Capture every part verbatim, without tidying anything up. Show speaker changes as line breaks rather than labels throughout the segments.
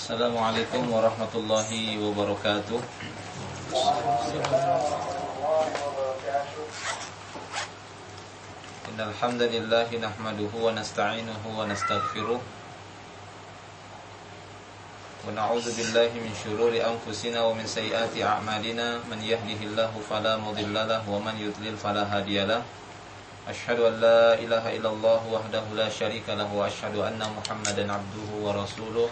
Assalamualaikum warahmatullahi wabarakatuh. Innal hamdalillah nahmaduhu wa nasta'inuhu wa nastaghfiruh wa na'udzu billahi min shururi anfusina wa min sayyiati a'malina. Man yahdihillahu fala mudilla lahu wa man yudlil fala hadiyalah. Asyhadu an la ilaha illallah wahdahu la syarika lahu wa asyhadu anna Muhammadan abduhu wa rasuluh.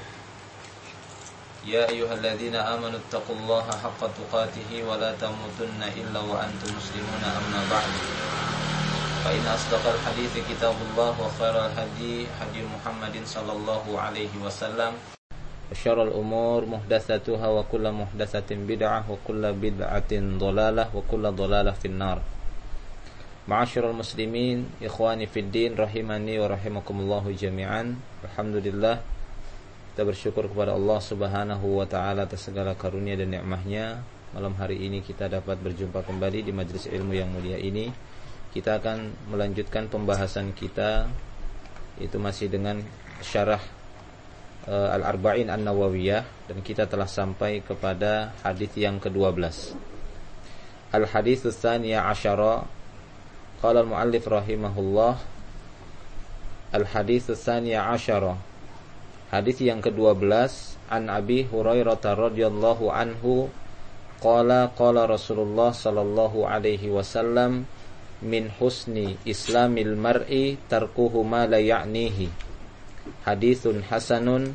Ya ayyuhalladzina amanu taqullaha haqqa tuqatih wa la tamutunna illa wa antum muslimuna amma ba'd. Fa inna asdaqal hadithi kitabullah wa khairal hadi hadi Muhammadin sallallahu alaihi wasallam. Wa syarrul umur muhdatsatuha wa kullu muhdatsatin bid'ah wa kullu bid'atin dhalalah wa kullu dhalalah finnar. Ma'asyiral muslimin, ikhwani fid din, rahimani wa rahimakumullahu jami'an. Alhamdulillah, kita bersyukur kepada Allah Subhanahu wa taala atas segala karunia dan nikmat-Nya. Malam hari ini kita dapat berjumpa kembali di majelis ilmu yang mulia ini. Kita akan melanjutkan pembahasan kita, itu masih dengan syarah uh, Al-Arba'in An-Nawawiyah, dan kita telah sampai kepada hadis yang kedua belas. Al-hadits tsaniya asyara. Qala al-muallif rahimahullah, al-hadits tsaniya asyara, hadis yang kedua belas, an Abi Hurairah radhiyallahu anhu qala qala Rasulullah sallallahu alaihi wasallam, min husni islamil mar'i tarkuhu ma la ya'nihi. Haditsun hasanun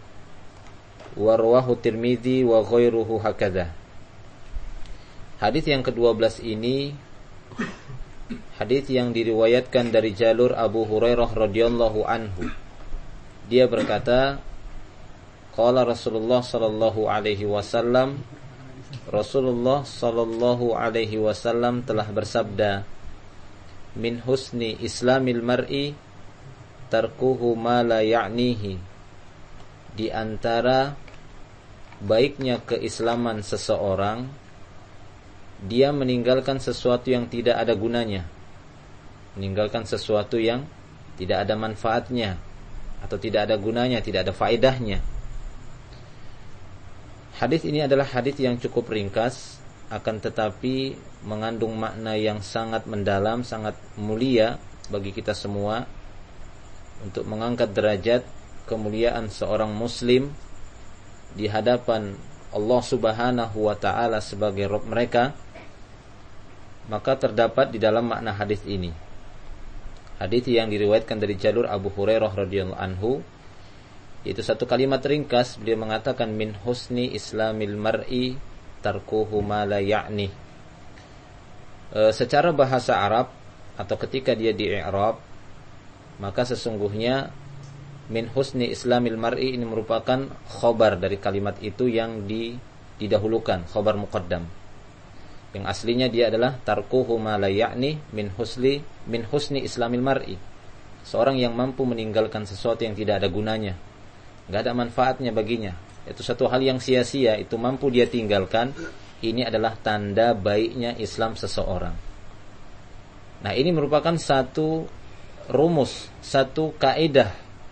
wa rawahu Tirmidzi wa ghairuhu hakadha. Hadis yang kedua belas ini hadis yang diriwayatkan dari jalur Abu Hurairah radhiyallahu anhu. Dia berkata, qala Rasulullah sallallahu alaihi wasallam, Rasulullah sallallahu alaihi wasallam telah bersabda, min husni islamil mar'i tarkuhu ma la ya'nihi. Di antara baiknya keislaman seseorang, dia meninggalkan sesuatu yang tidak ada gunanya, meninggalkan sesuatu yang tidak ada manfaatnya atau tidak ada gunanya, tidak ada faedahnya. Hadis ini adalah hadis yang cukup ringkas, akan tetapi mengandung makna yang sangat mendalam, sangat mulia bagi kita semua, untuk mengangkat derajat kemuliaan seorang muslim di hadapan Allah Subhanahu wa taala sebagai Rabb mereka. Maka terdapat di dalam makna hadis ini, hadis yang diriwayatkan dari jalur Abu Hurairah radhiyallahu anhu, itu satu kalimat ringkas. Beliau mengatakan, min husni islamil mar'i tarkuhu ma la ya'ni. E, secara bahasa Arab atau ketika dia di i'rab, maka sesungguhnya min husni islamil mar'i ini merupakan khobar dari kalimat itu yang di, didahulukan, khobar muqaddam. Yang aslinya dia adalah tarkuhu ma la ya'ni min husli min husni islamil mar'i. Seorang yang mampu meninggalkan sesuatu yang tidak ada gunanya, enggak ada manfaatnya baginya, itu satu hal yang sia-sia, itu mampu dia tinggalkan. Ini adalah tanda baiknya Islam seseorang. Nah, ini merupakan satu rumus, satu kaidah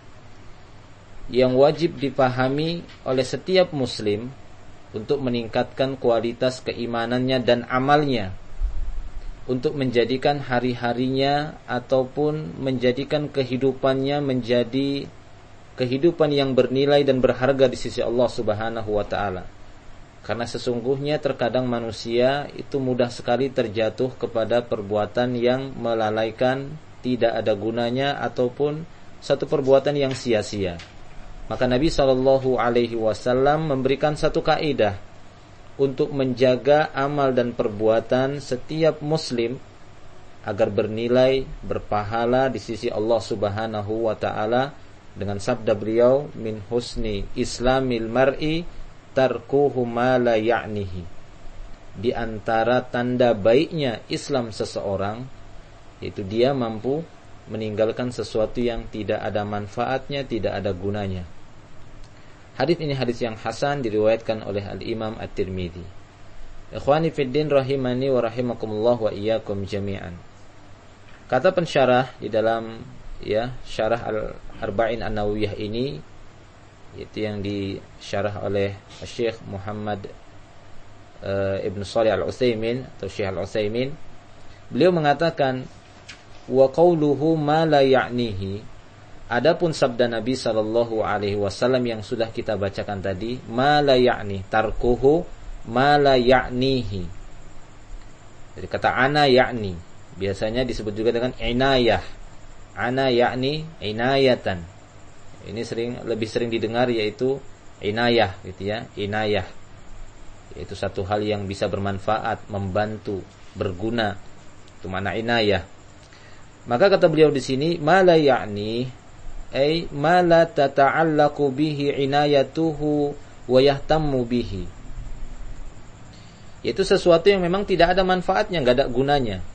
yang wajib dipahami oleh setiap muslim untuk meningkatkan kualitas keimanannya dan amalnya, untuk menjadikan hari-harinya ataupun menjadikan kehidupannya menjadi kehidupan yang bernilai dan berharga di sisi Allah Subhanahu wa taala. Karena sesungguhnya terkadang manusia itu mudah sekali terjatuh kepada perbuatan yang melalaikan, tidak ada gunanya, ataupun satu perbuatan yang sia-sia. Maka Nabi sallallahu alaihi wasallam memberikan satu kaidah untuk menjaga amal dan perbuatan setiap muslim agar bernilai, berpahala di sisi Allah Subhanahu wa taala, dengan sabda beliau, min husni islamil mar'i tarkuhu ma la ya'nihi. Di antara tanda baiknya Islam seseorang, yaitu dia mampu meninggalkan sesuatu yang tidak ada manfaatnya, tidak ada gunanya. Hadis ini hadis yang hasan, diriwayatkan oleh Al-Imam At-Tirmidzi. Ikhwani fid din, rahimani wa rahimakumullah wa iyyakum jami'an. Kata pensyarah di dalam ya syarah Al-Arba'in An-Nawawiyah ini, itu yang disyarah oleh Syekh Muhammad uh, Ibn Shalih Al-Utsaimin atau Syekh Al-Utsaimin. Beliau mengatakan wa qauluhu ma la ya'nihi, adapun sabda Nabi sallallahu alaihi wasallam yang sudah kita bacakan tadi, ma la ya'ni, tarkuhu ma la ya'nihi. Jadi kata ana ya'ni biasanya disebut juga dengan inayah. Ana ya'ni inayatan. Ini sering lebih sering didengar yaitu inayah gitu ya, inayah. Yaitu satu hal yang bisa bermanfaat, membantu, berguna. Itu makna inayah. Maka kata beliau di sini, ma la ya'ni ay ma la tata'allaqu bihi inayatuhu wa yahtammu bihi. Yaitu sesuatu yang memang tidak ada manfaatnya, enggak ada gunanya.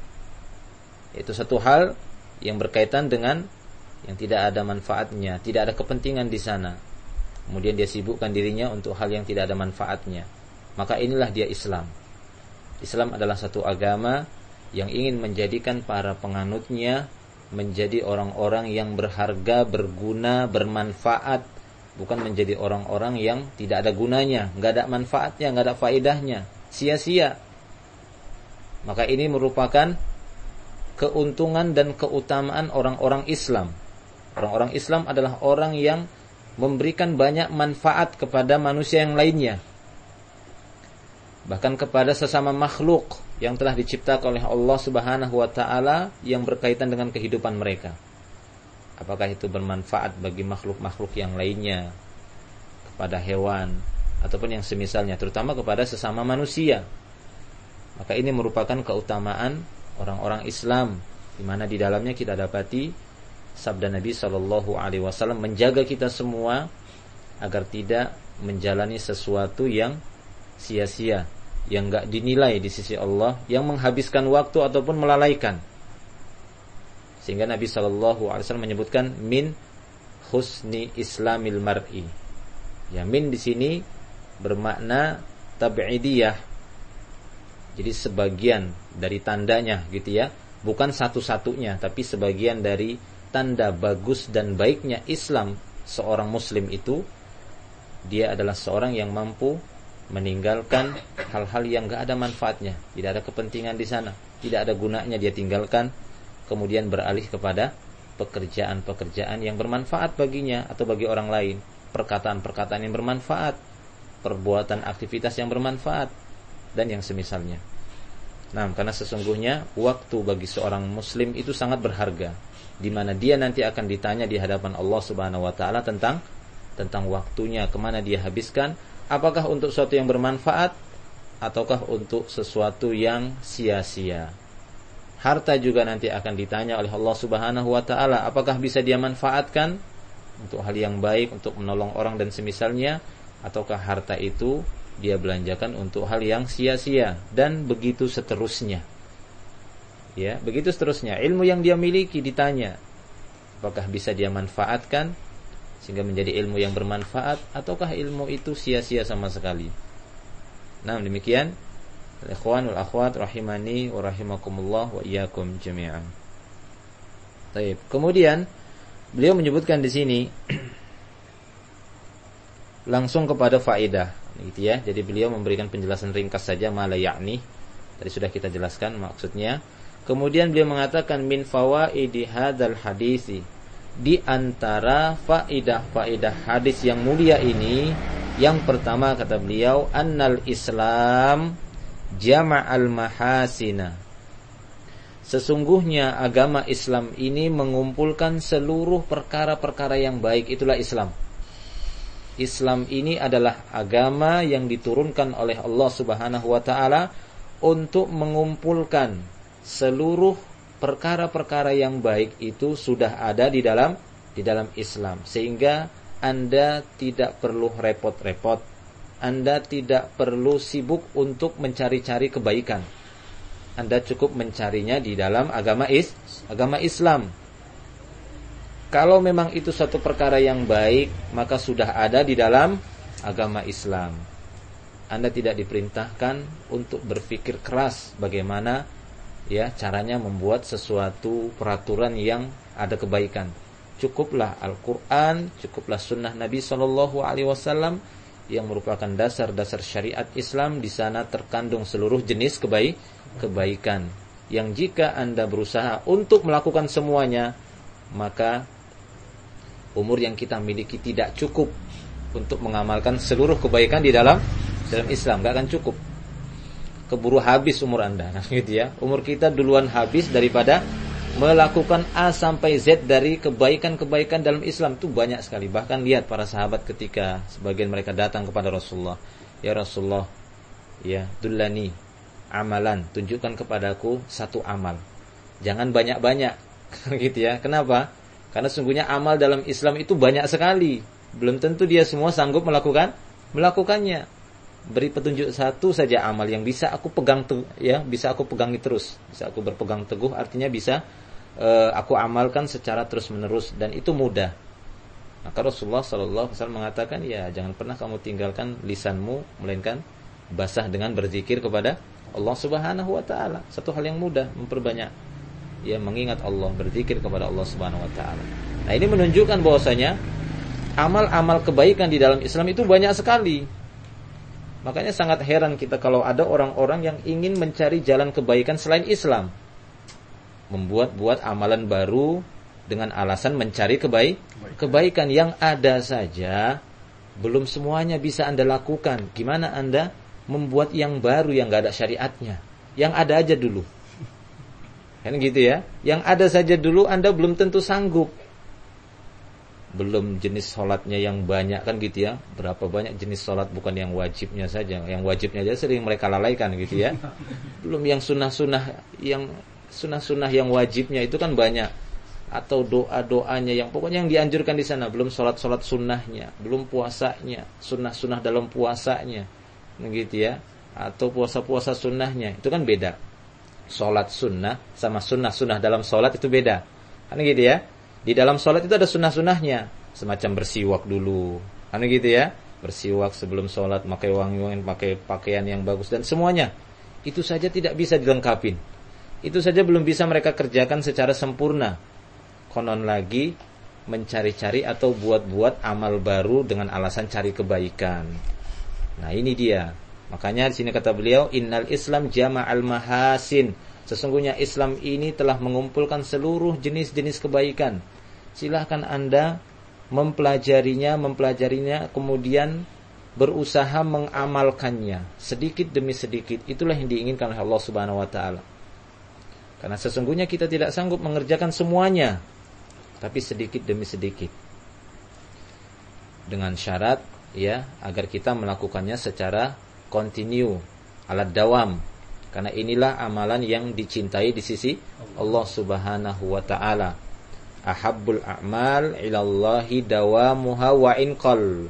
Itu satu hal yang berkaitan dengan yang tidak ada manfaatnya, tidak ada kepentingan di sana. Kemudian dia sibukkan dirinya untuk hal yang tidak ada manfaatnya. Maka inilah dia Islam. Islam adalah satu agama yang ingin menjadikan para penganutnya menjadi orang-orang yang berharga, berguna, bermanfaat, bukan menjadi orang-orang yang tidak ada gunanya, enggak ada manfaatnya, enggak ada faedahnya, sia-sia. Maka ini merupakan keuntungan dan keutamaan orang-orang Islam. Orang-orang Islam adalah orang yang memberikan banyak manfaat kepada manusia yang lainnya, bahkan kepada sesama makhluk yang telah diciptakan oleh Allah Subhanahu wa taala yang berkaitan dengan kehidupan mereka. Apakah itu bermanfaat bagi makhluk-makhluk yang lainnya, kepada hewan ataupun yang semisalnya, terutama kepada sesama manusia. Maka ini merupakan keutamaan orang-orang Islam, di mana di dalamnya kita dapati sabda Nabi sallallahu alaihi wasallam menjaga kita semua agar tidak menjalani sesuatu yang sia-sia, yang enggak dinilai di sisi Allah, yang menghabiskan waktu ataupun melalaikan. Sehingga Nabi sallallahu alaihi wasallam menyebutkan min husni islamil mar'i. Ya, min di sini bermakna tab'idiyah. Jadi sebagian dari tandanya gitu ya, bukan satu-satunya, tapi sebagian dari tanda bagus dan baiknya Islam seorang muslim itu, dia adalah seorang yang mampu meninggalkan hal-hal yang enggak ada manfaatnya, tidak ada kepentingan di sana, tidak ada gunanya dia tinggalkan, kemudian beralih kepada pekerjaan-pekerjaan yang bermanfaat baginya atau bagi orang lain, perkataan-perkataan yang bermanfaat, perbuatan aktivitas yang bermanfaat dan yang semisalnya. Nah, karena sesungguhnya waktu bagi seorang muslim itu sangat berharga, di mana dia nanti akan ditanya di hadapan Allah Subhanahu wa taala tentang tentang waktunya, kemana dia habiskan, apakah untuk sesuatu yang bermanfaat ataukah untuk sesuatu yang sia-sia. Harta juga nanti akan ditanya oleh Allah Subhanahu wa taala, apakah bisa dia manfaatkan untuk hal yang baik, untuk menolong orang dan semisalnya, ataukah harta itu dia belanjakan untuk hal yang sia-sia, dan begitu seterusnya. Ya, begitu seterusnya. Ilmu yang dia miliki ditanya, apakah bisa dia manfaatkan sehingga menjadi ilmu yang bermanfaat, ataukah ilmu itu sia-sia sama sekali. Nah, demikian ikhwan wal akhwat rahimani wa rahimakumullah wa iyyakum jami'an. Baik. Kemudian beliau menyebutkan di sini langsung kepada faedah, gitu ya. Jadi beliau memberikan penjelasan ringkas saja ma la ya'ni. Tadi sudah kita jelaskan maksudnya. Kemudian beliau mengatakan min fawaidi hadzal hadisi, di antara faedah-faedah hadis yang mulia ini, yang pertama kata beliau, annal Islam jama'al mahasina. Sesungguhnya agama Islam ini mengumpulkan seluruh perkara-perkara yang baik, itulah Islam. Islam ini adalah agama yang diturunkan oleh Allah Subhanahu wa taala untuk mengumpulkan seluruh perkara-perkara yang baik itu sudah ada di dalam di dalam Islam, sehingga Anda tidak perlu repot-repot, Anda tidak perlu sibuk untuk mencari-cari kebaikan. Anda cukup mencarinya di dalam agama is agama Islam. Kalau memang itu satu perkara yang baik, maka sudah ada di dalam agama Islam. Anda tidak diperintahkan untuk berpikir keras bagaimana ya caranya membuat sesuatu peraturan yang ada kebaikan. cukuplah Al-Quran, cukuplah sunnah Nabi Shallallahu Alaihi Wasallam yang merupakan dasar-dasar syariat Islam. Di sana terkandung seluruh jenis kebaik kebaikan yang jika Anda berusaha untuk melakukan semuanya, maka umur yang kita miliki tidak cukup untuk mengamalkan seluruh kebaikan di dalam dalam Islam, gak akan cukup. Keburu habis umur Anda, nah, gitu ya. Umur kita duluan habis daripada melakukan A sampai Z dari kebaikan-kebaikan dalam Islam. Itu banyak sekali. Bahkan lihat para sahabat ketika sebagian mereka datang kepada Rasulullah, ya Rasulullah, ya dullani amalan, tunjukkan kepadaku satu amal, jangan banyak-banyak. Gitu ya. Kenapa? Karena sungguhnya amal dalam Islam itu banyak sekali. Belum tentu dia semua sanggup melakukan melakukannya. Beri petunjuk satu saja amal yang bisa aku pegang teguh, ya, bisa aku pegangi terus, bisa aku berpegang teguh, artinya bisa uh, aku amalkan secara terus-menerus, dan itu mudah. Maka Rasulullah sallallahu alaihi wasallam mengatakan, ya jangan pernah kamu tinggalkan lisanmu melainkan basah dengan berzikir kepada Allah Subhanahu wa taala. Satu hal yang mudah, memperbanyak ya mengingat Allah, berzikir kepada Allah Subhanahu wa taala. Nah, ini menunjukkan bahwasanya amal-amal kebaikan di dalam Islam itu banyak sekali. Makanya sangat heran kita kalau ada orang-orang yang ingin mencari jalan kebaikan selain Islam, membuat-buat amalan baru dengan alasan mencari kebaik kebaikan yang ada saja. Belum semuanya bisa Anda lakukan. Gimana Anda membuat yang baru yang gak ada syariatnya? Yang ada aja dulu. Kan gitu ya. Yang ada saja dulu Anda belum tentu sanggup. Belum jenis sholatnya yang banyak, kan gitu ya. Berapa banyak jenis sholat, bukan yang wajibnya saja. Yang wajibnya aja sering mereka lalaikan gitu ya. Belum yang sunnah-sunnah, yang sunnah-sunnah yang wajibnya itu kan banyak. Atau doa-doanya yang pokoknya yang dianjurkan di sana. Belum sholat-sholat sunnahnya, belum puasanya, sunnah-sunnah dalam puasanya, gitu ya. Atau puasa-puasa sunnahnya, itu kan beda. Sholat sunnah sama sunnah-sunnah dalam sholat itu beda, kan gitu ya. Di dalam sholat itu ada sunnah-sunnahnya, semacam bersiwak dulu, kan gitu ya. Bersiwak sebelum sholat, pakai wangi-wangi, pakai pakaian yang bagus, dan semuanya itu saja tidak bisa dilengkapin. Itu saja belum bisa mereka kerjakan secara sempurna. Konon lagi mencari-cari atau buat-buat amal baru dengan alasan cari kebaikan. Nah, ini dia. Makanya di sini kata beliau, innal Islam jama'al mahasin. Sesungguhnya Islam ini telah mengumpulkan seluruh jenis-jenis kebaikan. Silahkan Anda mempelajarinya, mempelajarinya, kemudian berusaha mengamalkannya sedikit demi sedikit. Itulah yang diinginkan oleh Allah Subhanahu wa taala. Karena sesungguhnya kita tidak sanggup mengerjakan semuanya, tapi sedikit demi sedikit. Dengan syarat ya agar kita melakukannya secara kontinu, ala dawam. Karena inilah amalan yang dicintai di sisi Allah Subhanahu wa taala. Ahabbul a'mal ilallahi dawamuha wa inqal.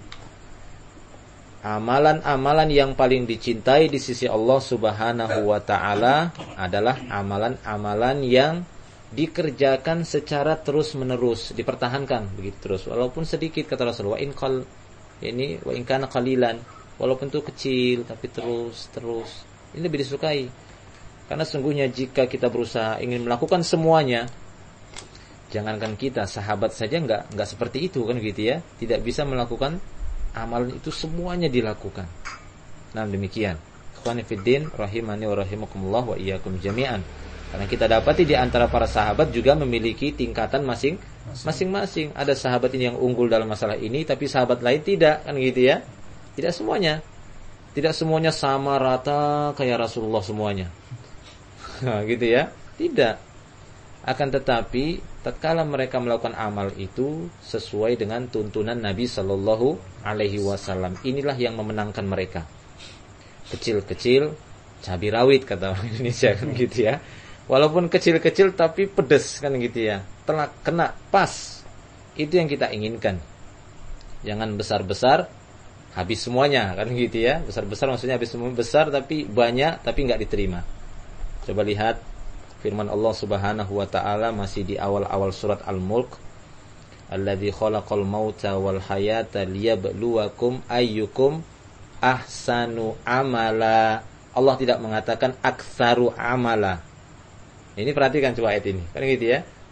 Amalan-amalan yang paling dicintai di sisi Allah Subhanahu wa taala adalah amalan-amalan yang dikerjakan secara terus-menerus, dipertahankan begitu terus, walaupun sedikit, kata Rasulullah, wa inqal, ini wa in kana qalilan, walaupun itu kecil tapi terus terus. Ini lebih disukai. Karena sungguhnya jika kita berusaha ingin melakukan semuanya, jangankan kita, sahabat saja enggak enggak seperti itu, kan gitu ya. Tidak bisa melakukan amalan itu semuanya dilakukan. Nah, demikian. Ikhwani fiddin rahimani wa rahimakumullah wa iyyakum jami'an. Karena kita dapati di antara para sahabat juga memiliki tingkatan masing masing-masing. Ada sahabat ini yang unggul dalam masalah ini, tapi sahabat lain tidak, kan gitu ya. Tidak semuanya. Tidak semuanya sama rata kayak Rasulullah semuanya. Nah, gitu ya. Tidak. Akan tetapi tatkala mereka melakukan amal itu sesuai dengan tuntunan Nabi sallallahu alaihi wasallam, inilah yang memenangkan mereka. Kecil-kecil cabai rawit, kata orang Indonesia, kan gitu ya. Walaupun kecil-kecil tapi pedas, kan gitu ya. Telak, kena, pas. Itu yang kita inginkan. Jangan besar-besar habis semuanya, kan gitu ya. Besar-besar maksudnya habis semua, besar tapi banyak tapi enggak diterima. Coba lihat firman Allah Subhanahu wa taala masih di awal-awal surat Al-Mulk, alladzi khalaqal mauta wal hayata liyabluwakum ayyukum ahsanu amala. Allah tidak mengatakan aktsaru amala. Ini perhatikan coba ayat ini, kan gitu ya.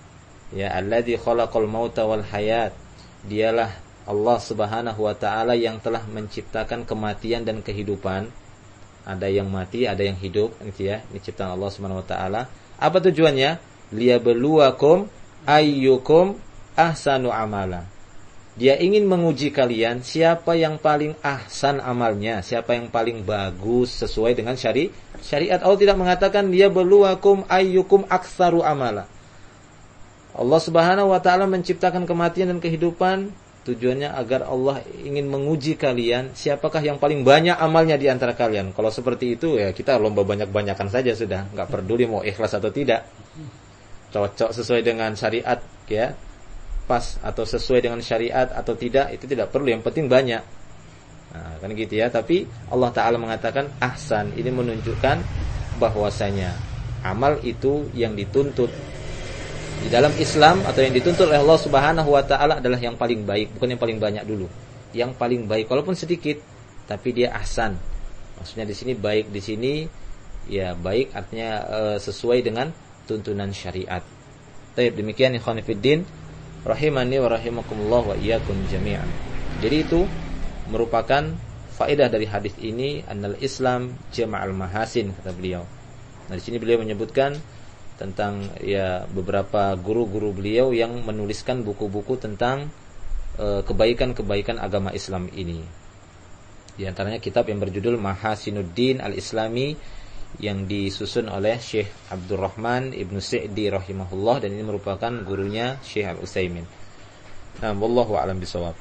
Ya, alladzi khalaqal mauta wal hayat. Dialah Allah Subhanahu wa taala yang telah menciptakan kematian dan kehidupan. Ada yang mati, ada yang hidup, gitu ya. Ini ciptaan Allah Subhanahu wa taala. Apa tujuannya? Liyabluwakum ayyukum ahsanu amala. Dia ingin menguji kalian siapa yang paling ahsan amalnya, siapa yang paling bagus sesuai dengan syari syariat. Allah tidak mengatakan liyabluwakum ayyukum aktsaru amala. Allah Subhanahu wa taala menciptakan kematian dan kehidupan tujuannya agar Allah ingin menguji kalian siapakah yang paling banyak amalnya di antara kalian. Kalau seperti itu ya kita lomba banyak-banyakan saja sudah, enggak peduli mau ikhlas atau tidak. Cocok sesuai dengan syariat ya, pas atau sesuai dengan syariat atau tidak itu tidak perlu, yang penting banyak. Nah, kan gitu ya. Tapi Allah taala mengatakan ahsan, ini menunjukkan bahwasanya amal itu yang dituntut di dalam Islam atau yang dituntut oleh Allah Subhanahu wa taala adalah yang paling baik, bukan yang paling banyak dulu. Yang paling baik walaupun sedikit, tapi dia ahsan. Maksudnya di sini baik di sini ya baik artinya e, sesuai dengan tuntunan syariat. Baik, demikian ikhwan fillah rahimani wa rahimakumullah wa iyyakum jami'an. Jadi itu merupakan faedah dari hadis ini, annal Islam jama'al mahasin, kata beliau. Nah, di sini beliau menyebutkan tentang ya beberapa guru-guru beliau yang menuliskan buku-buku tentang e, kebaikan-kebaikan agama Islam ini. Di antaranya kitab yang berjudul Mahasinuddin Al-Islami yang disusun oleh Syekh Abdurrahman Ibnu Sa'di rahimahullah, dan ini merupakan gurunya Syekh Al-Utsaimin. Nah, wallahu a'lam bishawab.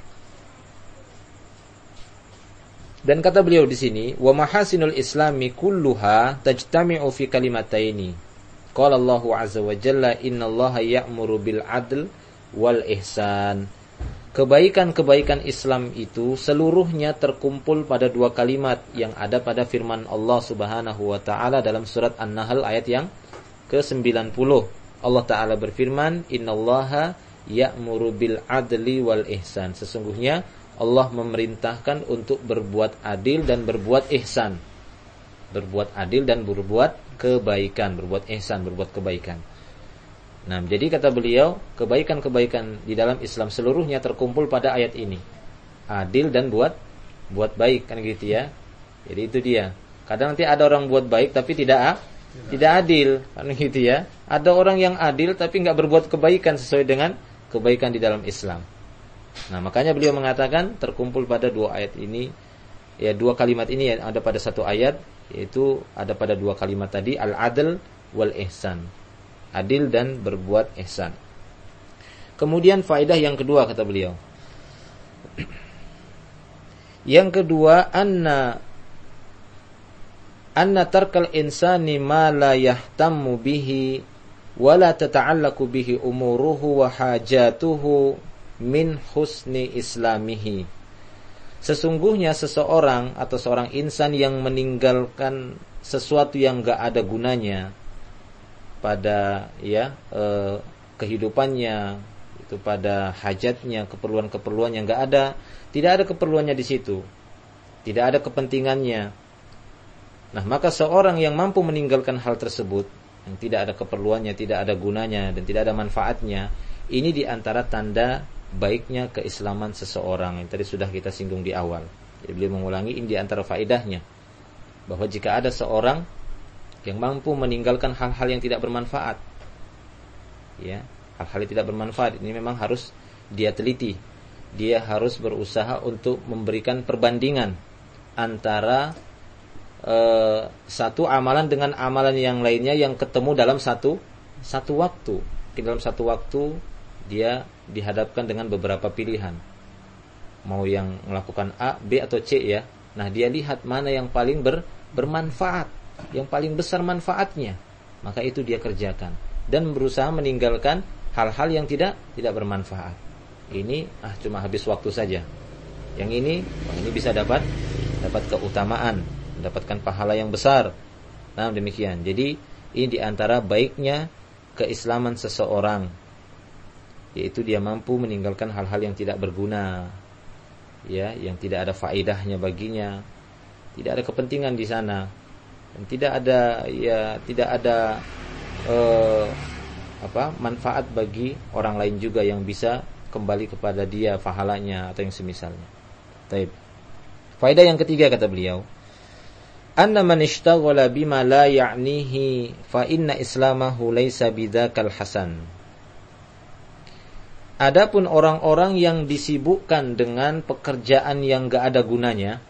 Dan kata beliau di sini, wa mahasinul islami kulluha tajtami'u fi kalimataini. Qala Allahu azza wa jalla innallaha ya'muru bil 'adl wal ihsan. Kebaikan-kebaikan Islam itu seluruhnya terkumpul pada dua kalimat yang ada pada firman Allah Subhanahu wa taala dalam surat An-Nahl ayat yang ke sembilan puluh. Allah taala berfirman, innallaha ya'muru bil 'adli wal ihsan. Sesungguhnya Allah memerintahkan untuk berbuat adil dan berbuat ihsan. Berbuat adil dan berbuat kebaikan, berbuat ihsan, berbuat kebaikan. Nah, jadi kata beliau, kebaikan-kebaikan di dalam Islam seluruhnya terkumpul pada ayat ini. Adil dan buat buat baik, kan gitu ya. Jadi itu dia. Kadang nanti ada orang buat baik tapi tidak tidak, tidak adil, kan gitu ya. Ada orang yang adil tapi enggak berbuat kebaikan sesuai dengan kebaikan di dalam Islam. Nah, makanya beliau mengatakan terkumpul pada dua ayat ini, ya dua kalimat ini yang ada pada satu ayat, yaitu ada pada dua kalimat tadi, al-adl wal ihsan. Adil dan berbuat ihsan. Kemudian faedah yang kedua kata beliau. Yang kedua, anna anna tarkal insani ma la yahtammu bihi wa la tata'allaqu bihi umuruhu wa hajatuhu min husni islamihi. Sesungguhnya seseorang atau seorang insan yang meninggalkan sesuatu yang enggak ada gunanya pada ya eh, kehidupannya, itu pada hajatnya, keperluan-keperluan yang enggak ada, tidak ada keperluannya di situ, tidak ada kepentingannya. Nah, maka seorang yang mampu meninggalkan hal tersebut yang tidak ada keperluannya, tidak ada gunanya dan tidak ada manfaatnya, ini diantara tanda baiknya keislaman seseorang yang tadi sudah kita singgung di awal. Jadi beliau mengulangi, ini diantara faedahnya bahwa jika ada seorang yang mampu meninggalkan hal-hal yang tidak bermanfaat, ya, hal-hal yang tidak bermanfaat ini memang harus dia teliti. Dia harus berusaha untuk memberikan perbandingan antara eh, satu amalan dengan amalan yang lainnya yang ketemu dalam satu satu waktu. Di dalam satu waktu dia dihadapkan dengan beberapa pilihan, mau yang melakukan A, B atau C ya. Nah, dia lihat mana yang paling ber, bermanfaat, yang paling besar manfaatnya, maka itu dia kerjakan dan berusaha meninggalkan hal-hal yang tidak tidak bermanfaat. Ini ah cuma habis waktu saja. Yang ini, oh, ini bisa dapat dapat keutamaan, mendapatkan pahala yang besar. Nah, demikian. Jadi ini diantara baiknya keislaman seseorang, yaitu dia mampu meninggalkan hal-hal yang tidak berguna, ya, yang tidak ada faedahnya baginya, tidak ada kepentingan di sana, dan tidak ada ya tidak ada uh, apa manfaat bagi orang lain juga yang bisa kembali kepada dia pahalanya atau yang semisalnya. Baik. Faedah yang ketiga kata beliau, anna man ishtaghala bima la ya'nihi fa inna islamahu laysa bidzakal hasan. Adapun orang-orang yang disibukkan dengan pekerjaan yang enggak ada gunanya,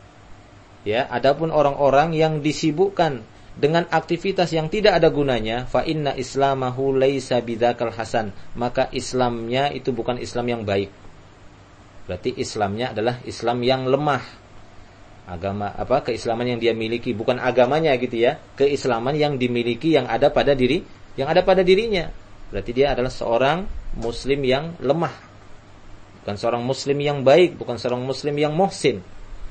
ya, adapun orang-orang yang disibukkan dengan aktivitas yang tidak ada gunanya, fa inna islamahu laisa bidzakal hasan, maka Islamnya itu bukan Islam yang baik. Berarti Islamnya adalah Islam yang lemah. Agama apa? Keislaman yang dia miliki, bukan agamanya gitu ya. Keislaman yang dimiliki yang ada pada diri, yang ada pada dirinya. Berarti dia adalah seorang muslim yang lemah. Bukan seorang muslim yang baik, bukan seorang muslim yang muhsin.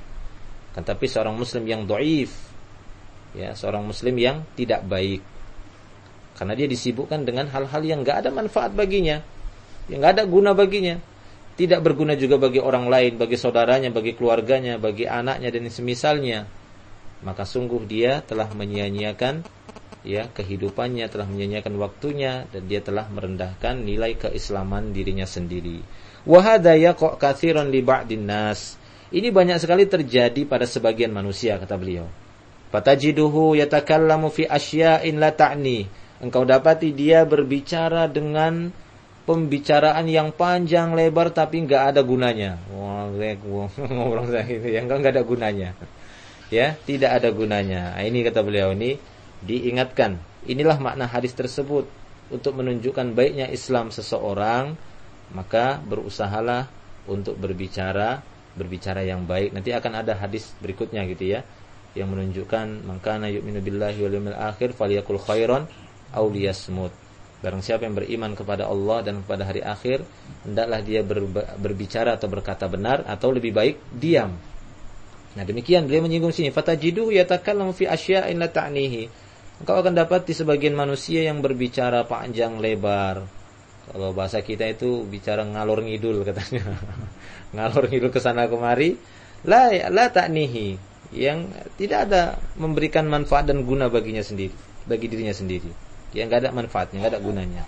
Kan tapi seorang muslim yang dhaif. Ya, seorang muslim yang tidak baik. Karena dia disibukkan dengan hal-hal yang enggak ada manfaat baginya, yang enggak ada guna baginya. Tidak berguna juga bagi orang lain, bagi saudaranya, bagi keluarganya, bagi anaknya dan semisalnya. Maka sungguh dia telah menyia-nyiakan ya kehidupannya, telah menyia-nyiakan waktunya, dan dia telah merendahkan nilai keislaman dirinya sendiri. Wa hadza yaqa katsiran li ba'din nas. Ini banyak sekali terjadi pada sebagian manusia kata beliau. Fatajiduhu yatakallamu fi asya'in la ta'ni. Engkau dapati dia berbicara dengan pembicaraan yang panjang lebar tapi enggak ada gunanya. Wah, ngomong saya gitu ya, enggak ada gunanya. Ya, tidak ada gunanya. Nah, ini kata beliau ini diingatkan. Inilah makna hadis tersebut untuk menunjukkan baiknya Islam seseorang, maka berusahalah untuk berbicara, berbicara yang baik. Nanti akan ada hadis berikutnya gitu ya, yang menunjukkan man kana yu'minu billahi wal yawmil akhir falyakul khairan aw liyasmut. Barang siapa yang beriman kepada Allah dan kepada hari akhir, hendaklah dia berbicara atau berkata benar, atau lebih baik diam. Nah, demikian beliau menyinggung sini, fatajidu yatakallamu fi asya'in la ta'nihi. Engkau akan dapat di sebagian manusia yang berbicara panjang lebar. Kalau bahasa kita itu bicara ngalor ngidul katanya. Ngalor ngidul ke sana kemari, la la ta'nihi, yang tidak ada memberikan manfaat dan guna baginya sendiri, bagi dirinya sendiri. Yang enggak ada manfaatnya, enggak ada gunanya.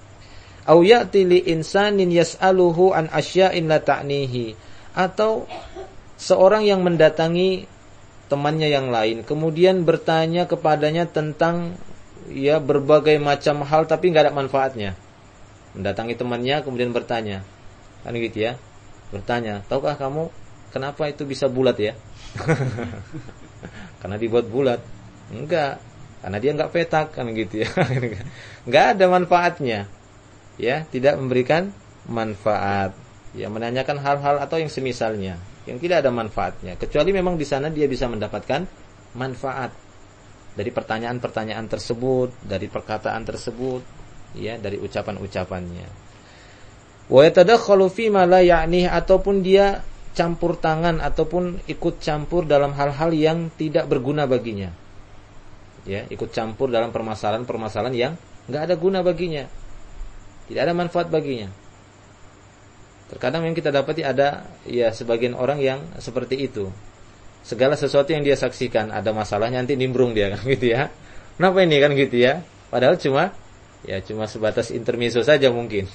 Au ya'ti li insanin yas'aluhu an asya'in la ta'nihi, atau seorang yang mendatangi temannya yang lain kemudian bertanya kepadanya tentang ya berbagai macam hal tapi enggak ada manfaatnya. Mendatangi temannya kemudian bertanya. Kan gitu ya. Bertanya, "Tahukah kamu kenapa itu bisa bulat ya?" Karena dibuat bulat. Enggak, karena dia enggak petak kan gitu ya. Enggak ada manfaatnya. Ya, tidak memberikan manfaat. Ya, menanyakan hal-hal atau yang semisalnya yang tidak ada manfaatnya, kecuali memang di sana dia bisa mendapatkan manfaat dari pertanyaan-pertanyaan tersebut, dari perkataan tersebut, ya, dari ucapan-ucapannya. Wa yatadakhalu fi ma la ya'nih, ataupun dia campur tangan ataupun ikut campur dalam hal-hal yang tidak berguna baginya. Ya, ikut campur dalam permasalahan-permasalahan yang enggak ada guna baginya. Tidak ada manfaat baginya. Terkadang yang kita dapati ada ya sebagian orang yang seperti itu. Segala sesuatu yang dia saksikan ada masalahnya, nanti nimbrung dia kan gitu ya. Kenapa ini kan gitu ya? Padahal cuma ya cuma sebatas intermezzo saja mungkin.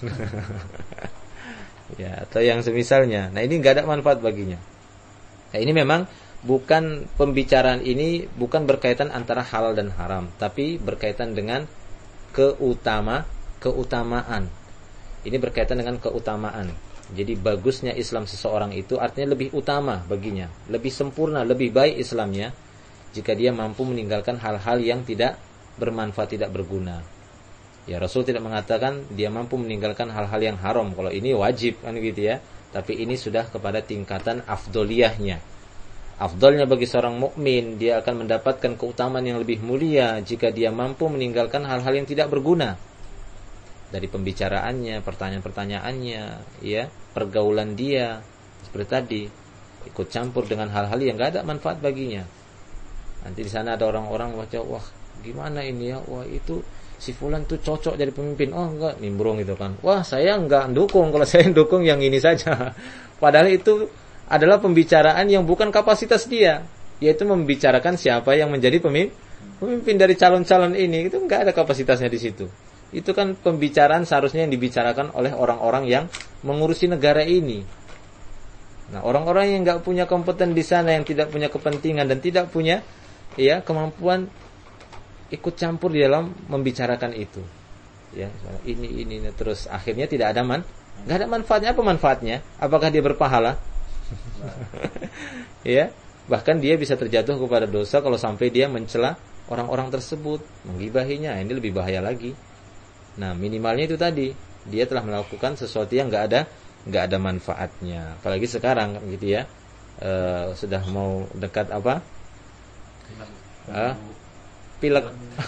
Ya, atau yang semisalnya. Nah, ini enggak ada manfaat baginya. Nah, ini memang bukan pembicaraan ini bukan berkaitan antara halal dan haram, tapi berkaitan dengan keutama keutamaan. Ini berkaitan dengan keutamaan. Jadi bagusnya Islam seseorang itu artinya lebih utama baginya, lebih sempurna, lebih baik Islamnya jika dia mampu meninggalkan hal-hal yang tidak bermanfaat, tidak berguna. Ya, Rasul tidak mengatakan dia mampu meninggalkan hal-hal yang haram. Kalau ini wajib kan gitu ya. Tapi ini sudah kepada tingkatan afdoliyahnya. Afdolnya bagi seorang mukmin, dia akan mendapatkan keutamaan yang lebih mulia jika dia mampu meninggalkan hal-hal yang tidak berguna. Dari pembicaraannya, pertanyaan-pertanyaannya, ya, pergaulan dia seperti tadi, ikut campur dengan hal-hal yang enggak ada manfaat baginya. Nanti di sana ada orang-orang baca, wah, gimana ini ya? Wah, itu si fulan tuh cocok jadi pemimpin. Oh, enggak, nimbrung gitu kan. Wah, saya enggak dukung, kalau saya dukung yang ini saja. Padahal itu adalah pembicaraan yang bukan kapasitas dia, yaitu membicarakan siapa yang menjadi pemimpin, pemimpin dari calon-calon ini. Itu enggak ada kapasitasnya di situ. Itu kan pembicaraan seharusnya yang dibicarakan oleh orang-orang yang mengurusi negara ini. Nah, orang-orang yang nggak punya kompeten di sana, yang tidak punya kepentingan dan tidak punya ya kemampuan ikut campur di dalam membicarakan itu. Ya, ini ini terus akhirnya tidak ada man, nggak ada manfaatnya. Apa manfaatnya? Apakah dia berpahala? Ya, bahkan dia bisa terjatuh kepada dosa kalau sampai dia mencela orang-orang tersebut, menggibahinya. Ini lebih bahaya lagi. Nah, minimalnya itu tadi, dia telah melakukan sesuatu yang nggak ada nggak ada manfaatnya. Apalagi sekarang gitu ya, e, sudah mau dekat apa? Ah, pilek.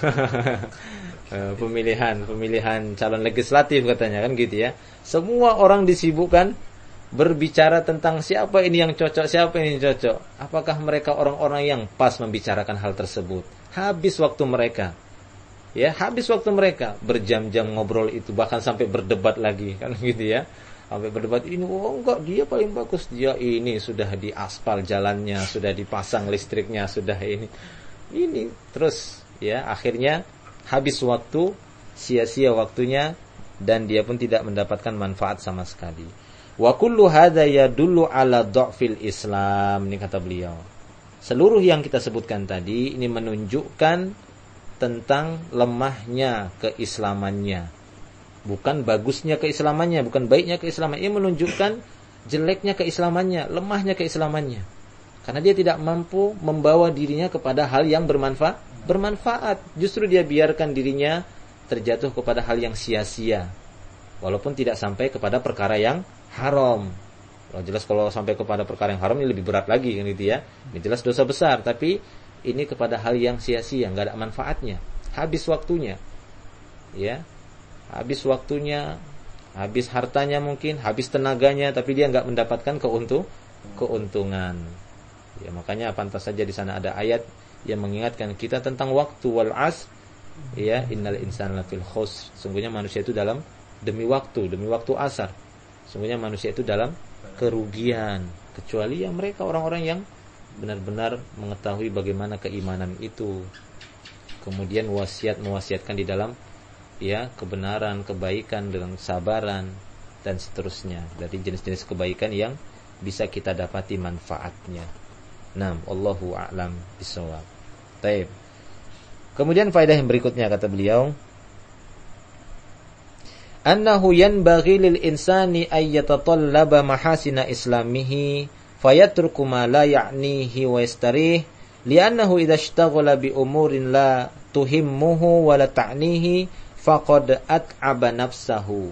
pemilihan pemilihan calon legislatif katanya kan gitu ya. Semua orang disibukkan berbicara tentang siapa ini yang cocok, siapa ini yang cocok. Apakah mereka orang-orang yang pas membicarakan hal tersebut? Habis waktu mereka. Ya, habis waktu mereka berjam-jam ngobrol itu, bahkan sampai berdebat lagi kan gitu ya. Sampai berdebat ini, oh enggak, dia paling bagus, dia ini sudah diaspal jalannya, sudah dipasang listriknya, sudah ini. Ini terus ya, akhirnya habis waktu, sia-sia waktunya, dan dia pun tidak mendapatkan manfaat sama sekali. Wa kullu hadza yadullu ala dha'fil Islam, ini kata beliau. Seluruh yang kita sebutkan tadi ini menunjukkan tentang lemahnya keislamannya. Bukan bagusnya keislamannya, bukan baiknya keislamannya. Ini menunjukkan jeleknya keislamannya, lemahnya keislamannya. Karena dia tidak mampu membawa dirinya kepada hal yang bermanfaat, bermanfaat. Justru dia biarkan dirinya terjatuh kepada hal yang sia-sia. Walaupun tidak sampai kepada perkara yang haram. Kalau jelas kalau sampai kepada perkara yang haram ini lebih berat lagi kan gitu ya. Ini jelas dosa besar, tapi ini kepada hal yang sia-sia, enggak ada manfaatnya. Habis waktunya. Ya. Habis waktunya, habis hartanya mungkin, habis tenaganya, tapi dia enggak mendapatkan keuntung, keuntungan. Ya, makanya pantas saja di sana ada ayat yang mengingatkan kita tentang waktu wal as. Ya, innal insana lafil khusr. Sungguhnya manusia itu dalam demi waktu, demi waktu asar. Sungguhnya manusia itu dalam kerugian, kecuali yang mereka orang-orang yang benar-benar mengetahui bagaimana keimanan itu. Kemudian wasiat mewasiatkan di dalam ya kebenaran, kebaikan dengan sabaran dan seterusnya. Dari jenis-jenis kebaikan yang bisa kita dapati manfaatnya. Naam, Allahu a'lam bishawab. Baik. Kemudian faedah yang berikutnya kata beliau, annahu yanbaghi lil insani ay yatatallaba mahasina islamihi fayatruku ma la ya'nihi wa yastarih li'annahu idza ishtaghala bi umurin la tuhimmuhu wa la ta'nihi faqad at'aba nafsahu.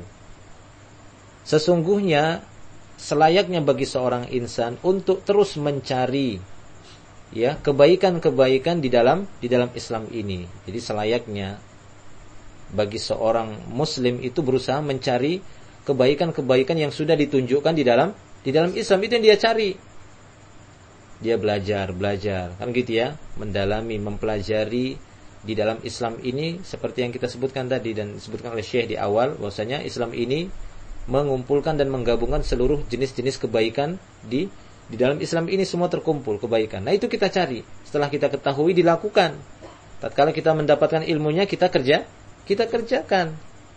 Sesungguhnya selayaknya bagi seorang insan untuk terus mencari ya kebaikan-kebaikan di dalam di dalam Islam ini. Jadi selayaknya bagi seorang muslim itu berusaha mencari kebaikan-kebaikan yang sudah ditunjukkan di dalam di dalam Islam. Itu yang dia cari. Dia belajar, belajar kan gitu ya, mendalami, mempelajari di dalam Islam ini seperti yang kita sebutkan tadi dan disebutkan oleh Syekh di awal, bahwasanya Islam ini mengumpulkan dan menggabungkan seluruh jenis-jenis kebaikan di di dalam Islam ini semua terkumpul kebaikan. Nah, itu kita cari. Setelah kita ketahui dilakukan. Tatkala kita mendapatkan ilmunya kita kerja, kita kerjakan.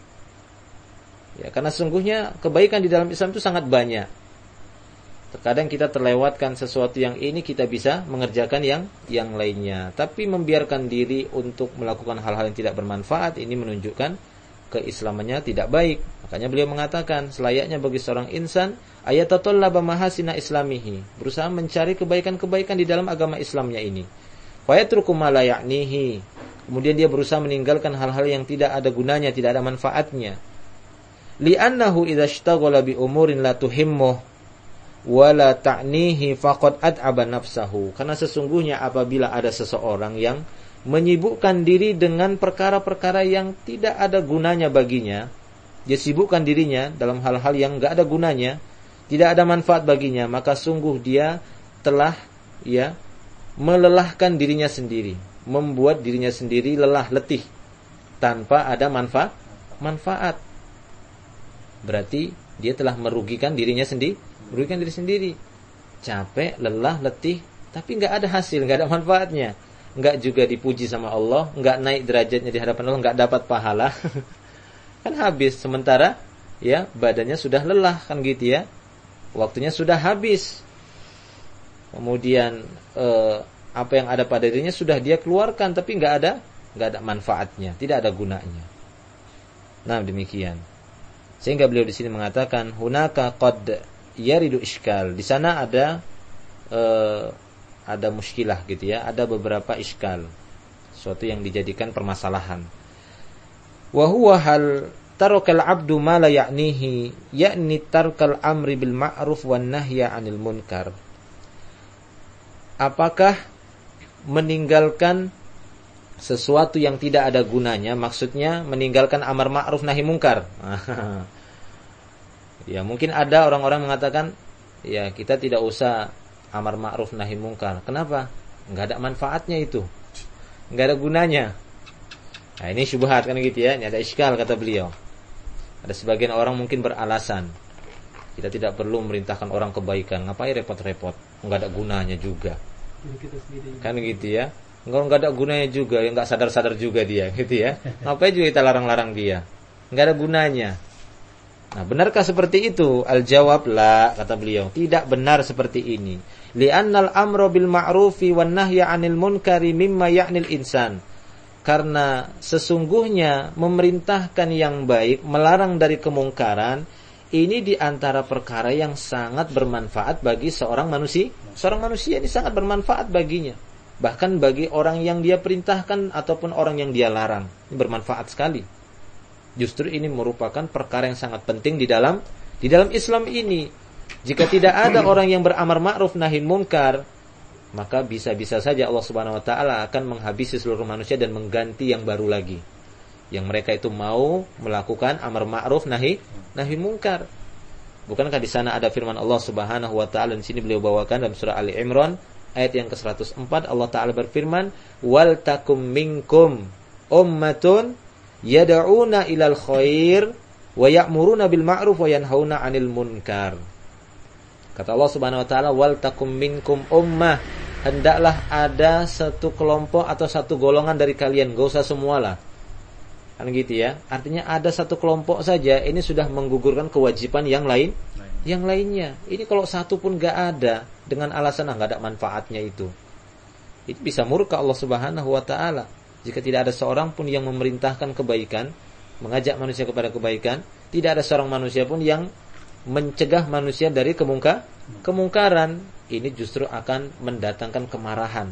Ya, karena sungguhnya kebaikan di dalam Islam itu sangat banyak. Terkadang kita terlewatkan sesuatu yang ini, kita bisa mengerjakan yang yang lainnya. Tapi membiarkan diri untuk melakukan hal-hal yang tidak bermanfaat, ini menunjukkan keislamannya tidak baik. Makanya beliau mengatakan, selayaknya bagi seorang insan ayatatallaba mahasina islamihi, berusaha mencari kebaikan-kebaikan di dalam agama Islamnya ini. Fayatruku ma la ya'nihi, kemudian dia berusaha meninggalkan hal-hal yang tidak ada gunanya, tidak ada manfaatnya. Li'annahu idza ishtaghala bi umurin la tuhimmuh wala ta'nihi faqad at'aba nafsahu. Karena sesungguhnya apabila ada seseorang yang menyibukkan diri dengan perkara-perkara yang tidak ada gunanya baginya, dia sibukkan dirinya dalam hal-hal yang enggak ada gunanya, tidak ada manfaat baginya, maka sungguh dia telah ya melelahkan dirinya sendiri, membuat dirinya sendiri lelah, letih tanpa ada manfaat manfaat. Berarti dia telah merugikan dirinya sendiri, merugikan diri sendiri. Capek, lelah, letih, tapi enggak ada hasil, enggak ada manfaatnya. Enggak juga dipuji sama Allah, enggak naik derajatnya di hadapan Allah, enggak dapat pahala. kan habis, sementara ya badannya sudah lelah kan gitu ya, waktunya sudah habis, kemudian eh, apa yang ada pada dirinya sudah dia keluarkan, tapi nggak ada nggak ada manfaatnya, tidak ada gunanya. Nah demikian, sehingga beliau di sini mengatakan hunaka qad yaridu iskal, di sana ada eh, ada muskilah gitu ya, ada beberapa iskal, suatu yang dijadikan permasalahan. Wa huwa hal tarakal abdu ma la ya'nihi, yakni tarkal amri bil ma'ruf wan nahya 'anil munkar. Apakah meninggalkan sesuatu yang tidak ada gunanya, maksudnya meninggalkan amar ma'ruf nahi mungkar. Ya mungkin ada orang-orang mengatakan, ya kita tidak usah amar ma'ruf nahi mungkar. Kenapa? Enggak ada manfaatnya itu, enggak ada gunanya. Nah ini syubhat kan gitu ya, ini ada iskal kata beliau. Ada sebagian orang mungkin beralasan, kita tidak perlu memerintahkan orang kebaikan, ngapain repot-repot, enggak ada gunanya juga. Kan gitu ya. Enggak enggak ada gunanya juga, ya enggak sadar-sadar juga dia gitu ya. Ngapain juga kita larang-larang dia? Enggak ada gunanya. Nah, benarkah seperti itu? Al-jawab la, kata beliau, tidak benar seperti ini. Li'annal amru bil ma'rufi wan nahya 'anil munkari mimma ya'nil insan. Karena sesungguhnya memerintahkan yang baik, melarang dari kemungkaran, ini di antara perkara yang sangat bermanfaat bagi seorang manusia. Seorang manusia ini sangat bermanfaat baginya. Bahkan bagi orang yang dia perintahkan ataupun orang yang dia larang, ini bermanfaat sekali. Justru ini merupakan perkara yang sangat penting di dalam di dalam Islam ini. Jika tidak ada orang yang beramar ma'ruf nahi munkar, maka bisa-bisa saja Allah Subhanahu wa taala akan menghabisi seluruh manusia dan mengganti yang baru lagi. Yang mereka itu mau melakukan amar ma'ruf nahi nahi munkar. Bukankah di sana ada firman Allah Subhanahu wa taala, di sini beliau bawakan dalam surah Ali Imran ayat yang ke seratus empat, Allah taala berfirman, "Wal takum minkum ummatun yad'una ilal khair wa ya'muruna bil ma'ruf wa yanhauna 'anil munkar." Kata Allah Subhanahu wa taala, "Wal takum minkum ummah." Hendaklah ada satu kelompok atau satu golongan dari kalian, enggak usah semualah. Kan gitu ya. Artinya ada satu kelompok saja, ini sudah menggugurkan kewajiban yang lain, lain. yang lainnya. Ini kalau satu pun enggak ada dengan alasan enggak ada manfaatnya itu. Itu bisa murka Allah Subhanahu wa taala. Jika tidak ada seorang pun yang memerintahkan kebaikan, mengajak manusia kepada kebaikan, tidak ada seorang manusia pun yang mencegah manusia dari kemungka, kemungkaran, ini justru akan mendatangkan kemarahan.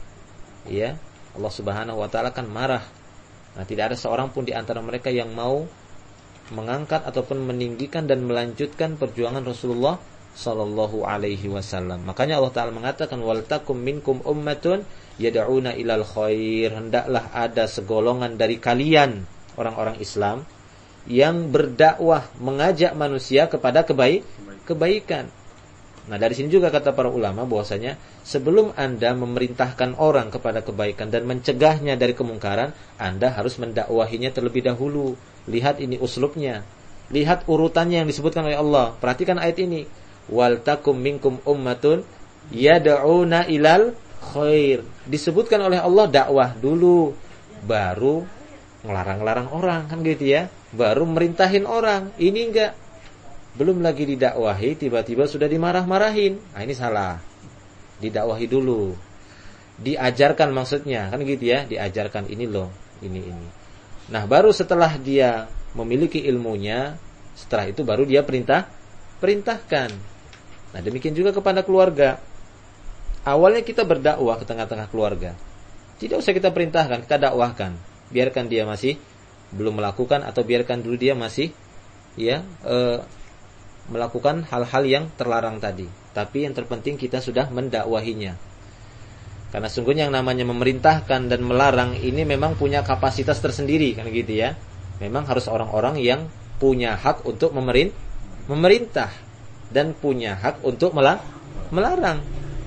Ya, Allah Subhanahu wa taala akan marah. Nah, tidak ada seorang pun di antara mereka yang mau mengangkat ataupun meninggikan dan melanjutkan perjuangan Rasulullah sallallahu alaihi wasallam. Makanya Allah taala mengatakan, "Wal takum minkum ummatun yad'una ilal khair." Hendaklah ada segolongan dari kalian orang-orang Islam yang berdakwah, mengajak manusia kepada kebaik, kebaikan. Nah, dari sini juga kata para ulama bahwasanya sebelum Anda memerintahkan orang kepada kebaikan dan mencegahnya dari kemungkaran, Anda harus mendakwahinya terlebih dahulu. Lihat ini uslubnya. Lihat urutannya yang disebutkan oleh Allah. Perhatikan ayat ini. Wal takum minkum ummatun yad'una ilal khair. Disebutkan oleh Allah dakwah dulu, baru ngelarang-larang orang, kan gitu ya. Baru merintahin orang. Ini enggak, belum lagi didakwahi tiba-tiba sudah dimarah-marahin. Nah, ini salah. Didakwahi dulu, diajarkan maksudnya, kan gitu ya. Diajarkan ini loh, ini ini. Nah, baru setelah dia memiliki ilmunya, setelah itu baru dia perintah perintahkan. Nah, demikian juga kepada keluarga. Awalnya kita berdakwah ke tengah-tengah keluarga, tidak usah kita perintahkan, kita dakwahkan. Biarkan dia masih belum melakukan, atau biarkan dulu dia masih ya e, melakukan hal-hal yang terlarang tadi. Tapi yang terpenting kita sudah mendakwahinya. Karena sungguhnya yang namanya memerintahkan dan melarang ini memang punya kapasitas tersendiri, kan gitu ya. Memang harus orang-orang yang punya hak untuk memerint, memerintah dan punya hak untuk melarang.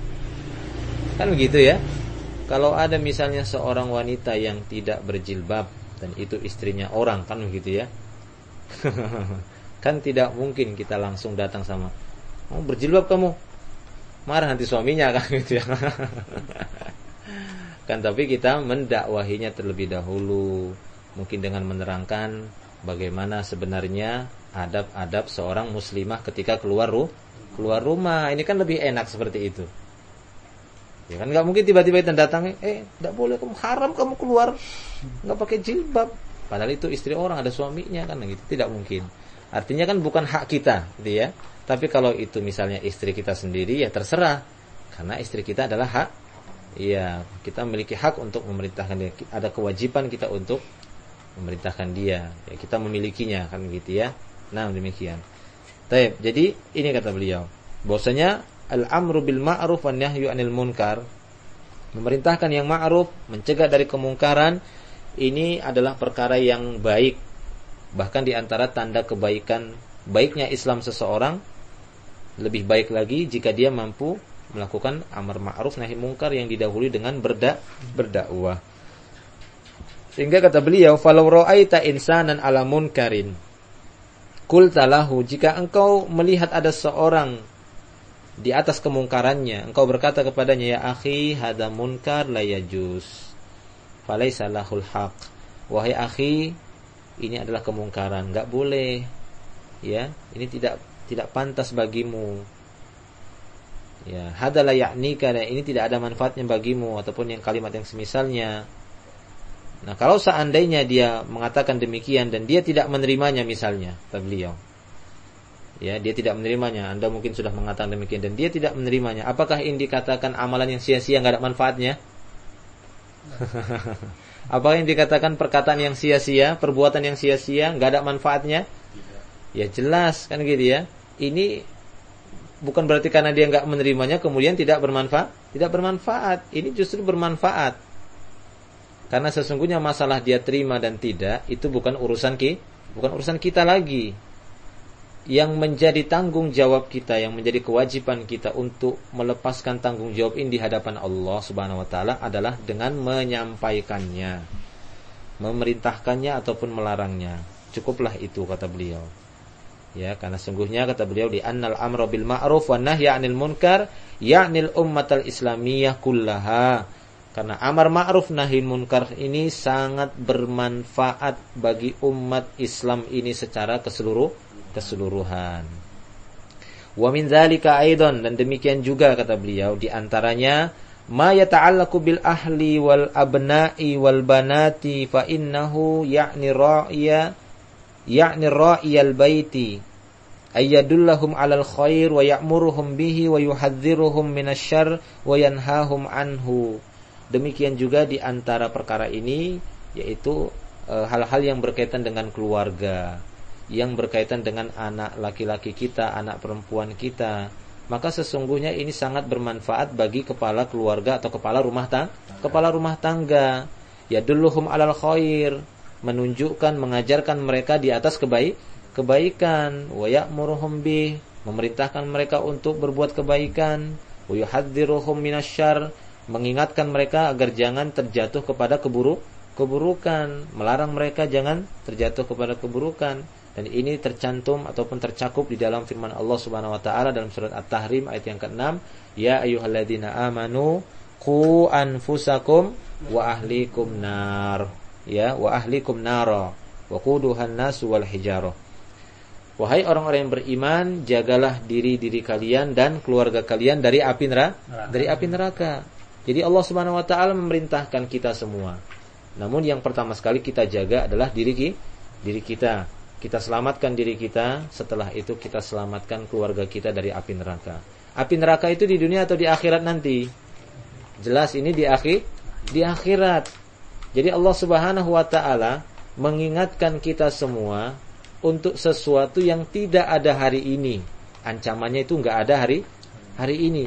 Kan begitu ya. Kalau ada misalnya seorang wanita yang tidak berjilbab dan itu istrinya orang, kan begitu ya. Kan tidak mungkin kita langsung datang sama, "Oh, berjilbab kamu." Marah nanti suaminya, kan gitu ya. Kan tapi kita mendakwahinya terlebih dahulu, mungkin dengan menerangkan bagaimana sebenarnya adab-adab seorang muslimah ketika keluar ru, keluar rumah. Ini kan lebih enak seperti itu. Ya kan nggak mungkin tiba-tiba kita datang, eh nggak boleh, kamu haram kamu keluar nggak pakai jilbab. Padahal itu istri orang, ada suaminya kan gitu. Tidak mungkin. Artinya kan bukan hak kita, gitu ya. Tapi kalau itu misalnya istri kita sendiri, ya terserah. Karena istri kita adalah hak. Iya, kita memiliki hak untuk memerintahkan dia. Ada kewajiban kita untuk memerintahkan dia. Ya, kita memilikinya kan gitu ya. Nah, demikian. Baik, jadi ini kata beliau. Bahwasanya al-amru bil ma'ruf wan nahyu 'anil munkar, memerintahkan yang ma'ruf, mencegah dari kemungkaran, ini adalah perkara yang baik. Bahkan di antara tanda kebaikan baiknya Islam seseorang, lebih baik lagi jika dia mampu melakukan amar ma'ruf nahi munkar yang didahului dengan berda berdakwah. Sehingga kata beliau, falau ra'aita insanan ala munkarin qulta lahu, jika engkau melihat ada seorang di atas kemungkarannya, engkau berkata kepadanya, ya akhi hadza munkar la yajuz falaisa lahul haq, wahai akhi, ini adalah kemungkaran, enggak boleh, ya, ini tidak tidak pantas bagimu. Ya, hadza la ya'nika, ini tidak ada manfaatnya bagimu, ataupun yang kalimat yang semisalnya. Nah, kalau seandainya dia mengatakan demikian dan dia tidak menerimanya misalnya, kata beliau, ya, dia tidak menerimanya, Anda mungkin sudah mengatakan demikian dan dia tidak menerimanya, apakah ini dikatakan amalan yang sia-sia, enggak ada manfaatnya? Apakah yang dikatakan perkataan yang sia-sia, perbuatan yang sia-sia, enggak ada manfaatnya? Ya jelas kan gitu ya. Ini bukan berarti karena dia enggak menerimanya kemudian tidak bermanfaat, tidak bermanfaat. Ini justru bermanfaat. Karena sesungguhnya masalah dia terima dan tidak itu bukan urusan ki, bukan urusan kita lagi. Yang menjadi tanggung jawab kita, yang menjadi kewajiban kita untuk melepaskan tanggung jawab ini di hadapan Allah Subhanahu wa taala adalah dengan menyampaikannya, memerintahkannya ataupun melarangnya. Cukuplah itu kata beliau. Ya, karena sungguhnya kata beliau, di annal amra bil ma'ruf wan nahya 'anil munkar ya'nil ummatal islamiyah kullaha. Karena amar ma'ruf nahi munkar ini sangat bermanfaat bagi umat Islam ini secara keseluruh keseluruhan. Wa min dzalika aidan, dan demikian juga kata beliau di antaranya ma yata'allaqu bil ahli wal abna'i wal banati fa innahu ya'ni ra'iya ya'ni ra'iyal baiti ayyadullahum 'alal khair wa ya'muruhum bihi wa yuhadziruhum minasyarr wa yanhahum anhu. Demikian juga di antara perkara ini yaitu e, hal-hal yang berkaitan dengan keluarga, yang berkaitan dengan anak laki-laki kita, anak perempuan kita. Maka sesungguhnya ini sangat bermanfaat bagi kepala keluarga atau kepala rumah tangga, kepala rumah tangga. Yadulluhum 'alal khair, menunjukkan, mengajarkan mereka di atas kebaik, kebaikan, wa ya'muruhum bih, memerintahkan mereka untuk berbuat kebaikan, wa yuhadziruhum minasyarr, mengingatkan mereka agar jangan terjatuh kepada keburuk, keburukan, melarang mereka jangan terjatuh kepada keburukan. Dan ini tercantum ataupun tercakup di dalam firman Allah Subhanahu wa taala dalam surat At-Tahrim ayat yang keenam, ya ayyuhalladzina amanu qu anfusakum wa ahlikum nar. Ya, wa ahlikum nara wa quduhan nasu wal hijarah. Wahai orang-orang yang beriman, jagalah diri-diri kalian dan keluarga kalian dari api neraka, dari api neraka. Jadi Allah Subhanahu wa taala memerintahkan kita semua. Namun yang pertama sekali kita jaga adalah diri diri kita. Kita selamatkan diri kita, setelah itu kita selamatkan keluarga kita dari api neraka. Api neraka itu di dunia atau di akhirat nanti? Jelas ini di akhir di akhirat. Jadi Allah Subhanahu wa taala mengingatkan kita semua untuk sesuatu yang tidak ada hari ini. Ancamannya itu enggak ada hari hari ini.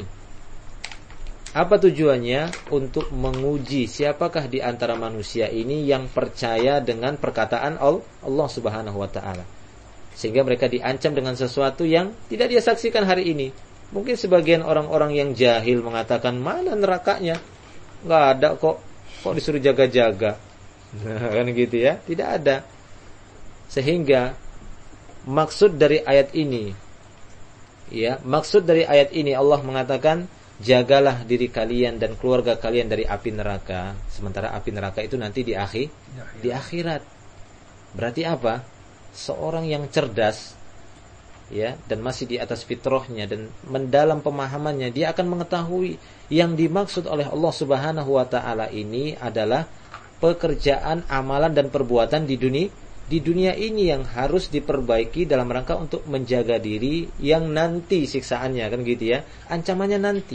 Apa tujuannya? Untuk menguji siapakah di antara manusia ini yang percaya dengan perkataan Allah Subhanahu wa taala. Sehingga mereka diancam dengan sesuatu yang tidak dia saksikan hari ini. Mungkin sebagian orang-orang yang jahil mengatakan, mana nerakanya? Enggak ada kok. Kok disuruh jaga-jaga? Nah, kan gitu ya? Tidak ada. Sehingga maksud dari ayat ini, ya, maksud dari ayat ini Allah mengatakan, jagalah diri kalian dan keluarga kalian dari api neraka. Sementara api neraka itu nanti di akhir, di akhirat. Berarti apa? seorang yang cerdas, ya, dan masih di atas fitrahnya dan mendalam pemahamannya, dia akan mengetahui yang dimaksud oleh Allah Subhanahu wa taala ini adalah pekerjaan, amalan dan perbuatan di dunia di dunia ini yang harus diperbaiki dalam rangka untuk menjaga diri yang nanti siksaannya, kan gitu ya, ancamannya nanti.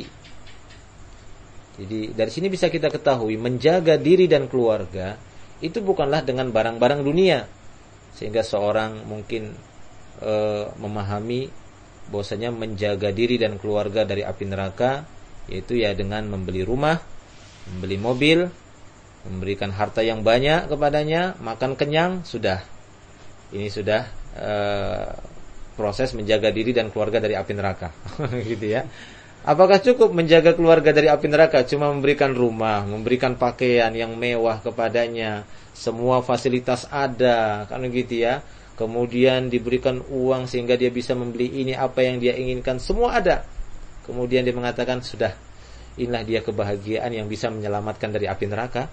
Jadi dari sini bisa kita ketahui menjaga diri dan keluarga itu bukanlah dengan barang-barang dunia, sehingga seorang mungkin e, memahami bahwasanya menjaga diri dan keluarga dari api neraka yaitu ya dengan membeli rumah, membeli mobil, memberikan harta yang banyak kepadanya, makan kenyang, sudah. Ini sudah e, proses menjaga diri dan keluarga dari api neraka. Gitu ya. Apakah cukup menjaga keluarga dari api neraka cuma memberikan rumah, memberikan pakaian yang mewah kepadanya, semua fasilitas ada, kan gitu ya. Kemudian diberikan uang sehingga dia bisa membeli ini apa yang dia inginkan, semua ada. Kemudian dia mengatakan sudah, inilah dia kebahagiaan yang bisa menyelamatkan dari api neraka.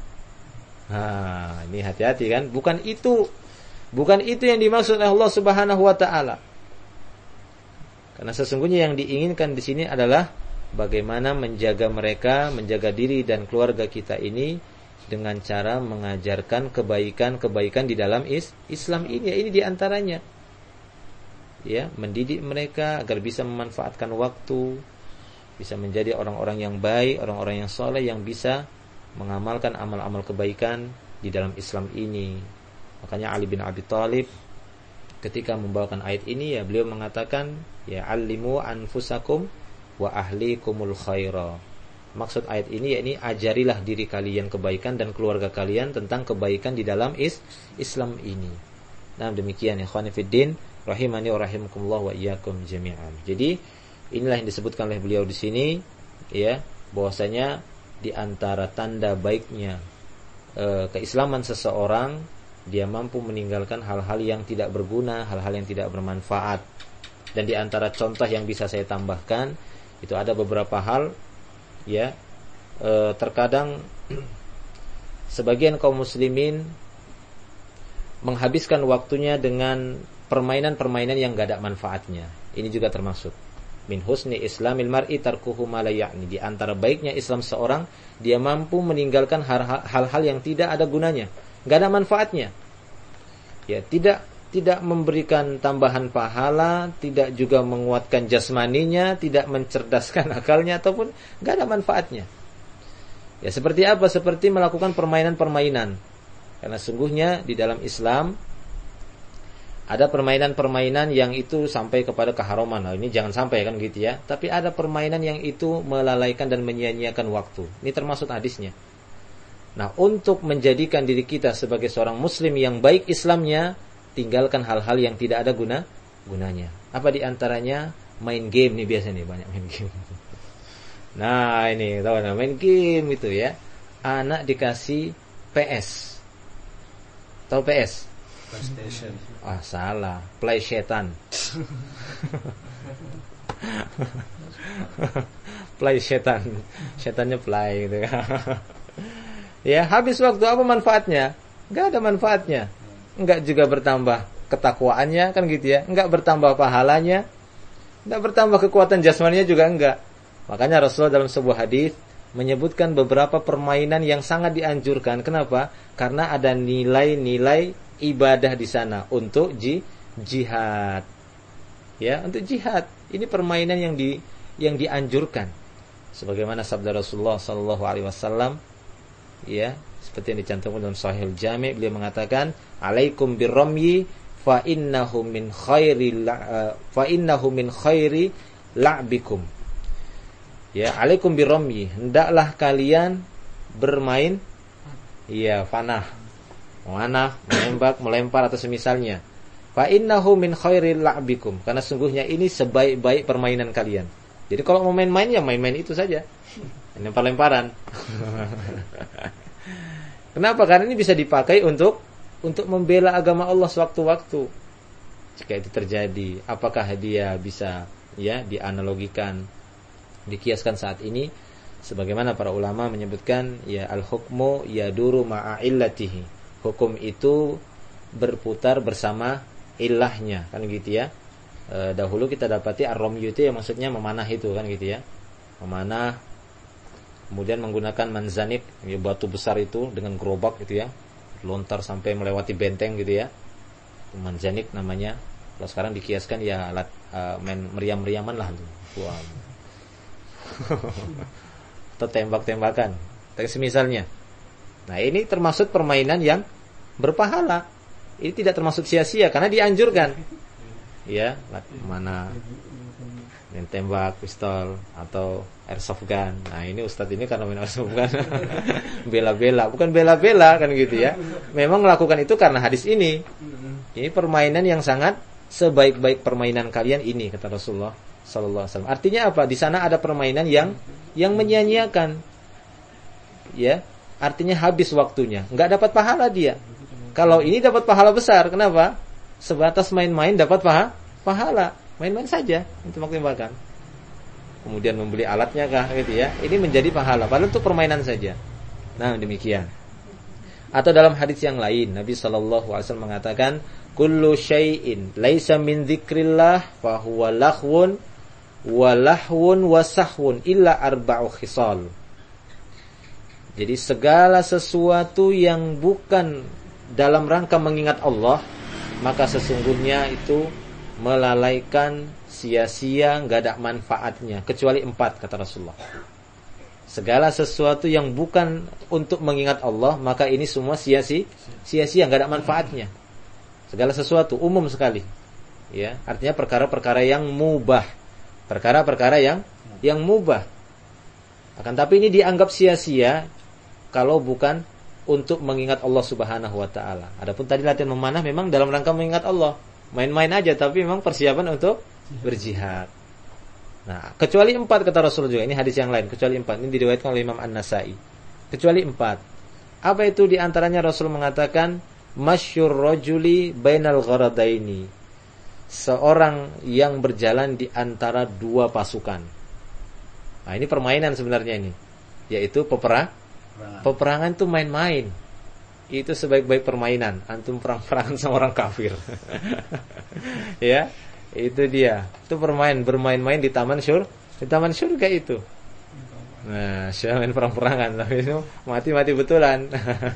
Nah, ini hati-hati kan? Bukan itu, bukan itu yang dimaksud oleh Allah Subhanahu wa taala. Karena sesungguhnya yang diinginkan di sini adalah bagaimana menjaga mereka, menjaga diri dan keluarga kita ini dengan cara mengajarkan kebaikan-kebaikan di dalam is, Islam ini. Ya, ini diantaranya, ya, mendidik mereka agar bisa memanfaatkan waktu, bisa menjadi orang-orang yang baik, orang-orang yang soleh, yang bisa mengamalkan amal-amal kebaikan di dalam Islam ini. Makanya Ali bin Abi Thalib ketika membawakan ayat ini, ya, beliau mengatakan, ya, allimu anfusakum wa ahlikumul khaira. Maksud ayat ini yakni ajarilah diri kalian kebaikan dan keluarga kalian tentang kebaikan di dalam is Islam ini. Nah, demikian ya ikhwan fillah rahimani wa rahimakumullah wa iyyakum jami'an. Jadi inilah yang disebutkan oleh beliau di sini, ya, bahwasanya di antara tanda baiknya e, keislaman seseorang, dia mampu meninggalkan hal-hal yang tidak berguna, hal-hal yang tidak bermanfaat. Dan di antara contoh yang bisa saya tambahkan, itu ada beberapa hal, ya, e, terkadang sebagian kaum muslimin menghabiskan waktunya dengan permainan-permainan yang gak ada manfaatnya. Ini juga termasuk min husni islamil mar'i tarkuhu ma la ya'ni. Di antara baiknya Islam seorang, dia mampu meninggalkan hal-hal yang tidak ada gunanya, gak ada manfaatnya. Ya, tidak tidak memberikan tambahan pahala, tidak juga menguatkan jasmaninya, tidak mencerdaskan akalnya, ataupun gak ada manfaatnya. Ya, seperti apa? Seperti melakukan permainan-permainan. Karena sungguhnya di dalam Islam ada permainan-permainan yang itu sampai kepada keharaman. Nah, ini jangan sampai kan gitu ya. Tapi ada permainan yang itu melalaikan dan menyia-nyiakan waktu. Ini termasuk hadisnya. Nah, untuk menjadikan diri kita sebagai seorang muslim yang baik Islamnya, tinggalkan hal-hal yang tidak ada guna gunanya. Apa diantaranya? Main game nih, biasa nih banyak main game. Nah, ini tahu nah, main game itu ya. Anak dikasih P S. Tahu P S? PlayStation. Ah, salah. Play setan. Play setan. Setannya play gitu. Ya, habis waktu, apa manfaatnya? Enggak ada manfaatnya. Enggak juga bertambah ketakwaannya, kan gitu ya. Enggak bertambah pahalanya, enggak bertambah kekuatan jasmaninya juga enggak. Makanya Rasulullah dalam sebuah hadis menyebutkan beberapa permainan yang sangat dianjurkan. Kenapa? Karena ada nilai-nilai ibadah di sana untuk ji, jihad. Ya, untuk jihad. Ini permainan yang di yang dianjurkan. Sebagaimana sabda Rasulullah sallallahu alaihi wasallam, ya, seperti yang dicantumkan dalam Sahih Al-Jami', beliau mengatakan, "Alaikum birramyi fa innahu min khairi la, fa innahu min khairi la'bikum." Ya, alaikum birramyi, hendaklah kalian bermain, ya, panah. Memanah, menembak, melempar atau semisalnya. Fa innahu min khairi la'bikum, karena sungguhnya ini sebaik-baik permainan kalian. Jadi kalau mau main-main, ya main-main itu saja. Lempar-lemparan. Kenapa? Karena ini bisa dipakai untuk untuk membela agama Allah sewaktu-waktu. Jika itu terjadi, apakah dia bisa, ya, dianalogikan, dikiaskan saat ini? Sebagaimana para ulama menyebutkan, ya, al-hukmu yaduru ma'a illatihi. Hukum itu berputar bersama ilahnya kan gitu ya. E, dahulu kita dapati ar-ramyu itu ya maksudnya memanah itu kan gitu ya. Memanah, kemudian menggunakan manzanik, ya, batu besar itu dengan gerobak gitu ya, lontar sampai melewati benteng gitu ya. Manzanik namanya. Kalau sekarang dikiaskan ya alat uh, main meriam-meriaman lah tuh. Wow. Atau tembak-tembakan. Semisalnya. Nah, ini termasuk permainan yang berpahala. Ini tidak termasuk sia-sia karena dianjurkan. Ya, mana main tembak, pistol atau airsoft gun. Nah, ini Ustadz ini karena main airsoft gun bela-bela, bukan bela-bela kan gitu ya. Memang melakukan itu karena hadis ini. Ini permainan yang sangat sebaik-baik permainan kalian ini kata Rasulullah sallallahu alaihi wasallam. Artinya apa? Di sana ada permainan yang yang menyia-nyiakan. Ya, artinya habis waktunya, enggak dapat pahala dia. Kalau ini dapat pahala besar, kenapa? Sebatas main-main dapat paha, pahala. Main-main saja untuk tembak-tembakan. Kemudian membeli alatnya kah gitu ya. Ini menjadi pahala padahal itu permainan saja. Nah, demikian. Atau dalam hadis yang lain Nabi sallallahu alaihi wasallam mengatakan, kullu syai'in laisa min dzikrillah fa huwa lahwun wa lahwun wa sahwun illa arba'u khisal. Jadi segala sesuatu yang bukan dalam rangka mengingat Allah, maka sesungguhnya itu melalaikan, sia-sia, enggak ada manfaatnya kecuali empat kata Rasulullah. Segala sesuatu yang bukan untuk mengingat Allah, maka ini semua sia-sia, sia-sia, enggak ada manfaatnya. Segala sesuatu umum sekali. Ya, artinya perkara-perkara yang mubah. Perkara-perkara yang yang mubah. Akan tapi ini dianggap sia-sia kalau bukan untuk mengingat Allah Subhanahu wa taala. Adapun tadi latihan memanah memang dalam rangka mengingat Allah. Main-main aja tapi memang persiapan untuk berjihad. Nah, kecuali empat kata Rasul juga. Ini hadis yang lain, kecuali empat. Ini diriwayatkan oleh Imam An-Nasa'i. Kecuali empat. Apa itu di antaranya? Rasul mengatakan masyur rajuli bainal gharadaini. Seorang yang berjalan di antara dua pasukan. Nah, ini permainan sebenarnya ini. Yaitu peperang. Peperangan itu main-main. Itu sebaik-baik permainan. Antum perang-perangan sama orang kafir. Ya, itu dia. Itu permain, bermain-main di taman syur, di taman surga itu. Nah, saya main perang-perangan tapi itu mati-mati betulan.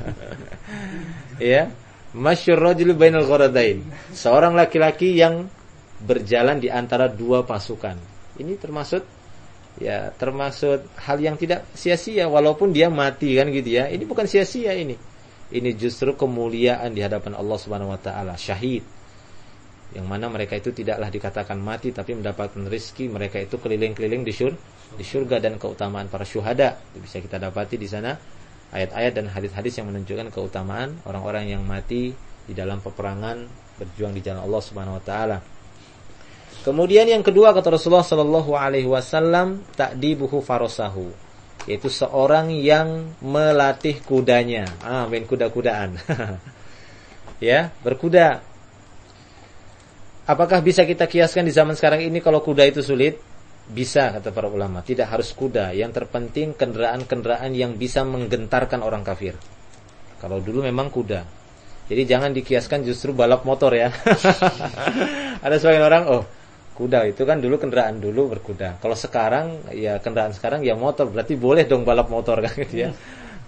Ya, masyur rajul bainal gharadain. Seorang laki-laki yang berjalan di antara dua pasukan. Ini termasuk ya, termasuk hal yang tidak sia-sia walaupun dia mati kan gitu ya. Ini bukan sia-sia ini. Ini justru kemuliaan di hadapan Allah Subhanahu wa taala, syahid. Yang mana mereka itu tidaklah dikatakan mati tapi mendapatkan rezeki, mereka itu keliling-keliling di syurga, di surga dan keutamaan para syuhada. Itu bisa kita dapati di sana ayat-ayat dan hadis-hadis yang menunjukkan keutamaan orang-orang yang mati di dalam peperangan berjuang di jalan Allah Subhanahu wa taala. Kemudian yang kedua kata Rasulullah sallallahu alaihi wasallam, ta'dibuhu farasahu, yaitu seorang yang melatih kudanya. Ah, main kuda-kudaan. Ya, berkuda. Apakah bisa kita kiaskan di zaman sekarang ini kalau kuda itu sulit? Bisa kata para ulama. Tidak harus kuda. Yang terpenting kendaraan-kendaraan yang bisa menggentarkan orang kafir. Kalau dulu memang kuda. Jadi jangan dikiaskan justru balap motor ya. Ada sebagian orang, oh kuda itu kan dulu kendaraan dulu berkuda. Kalau sekarang ya kendaraan sekarang ya motor, berarti boleh dong balap motor kan gitu ya.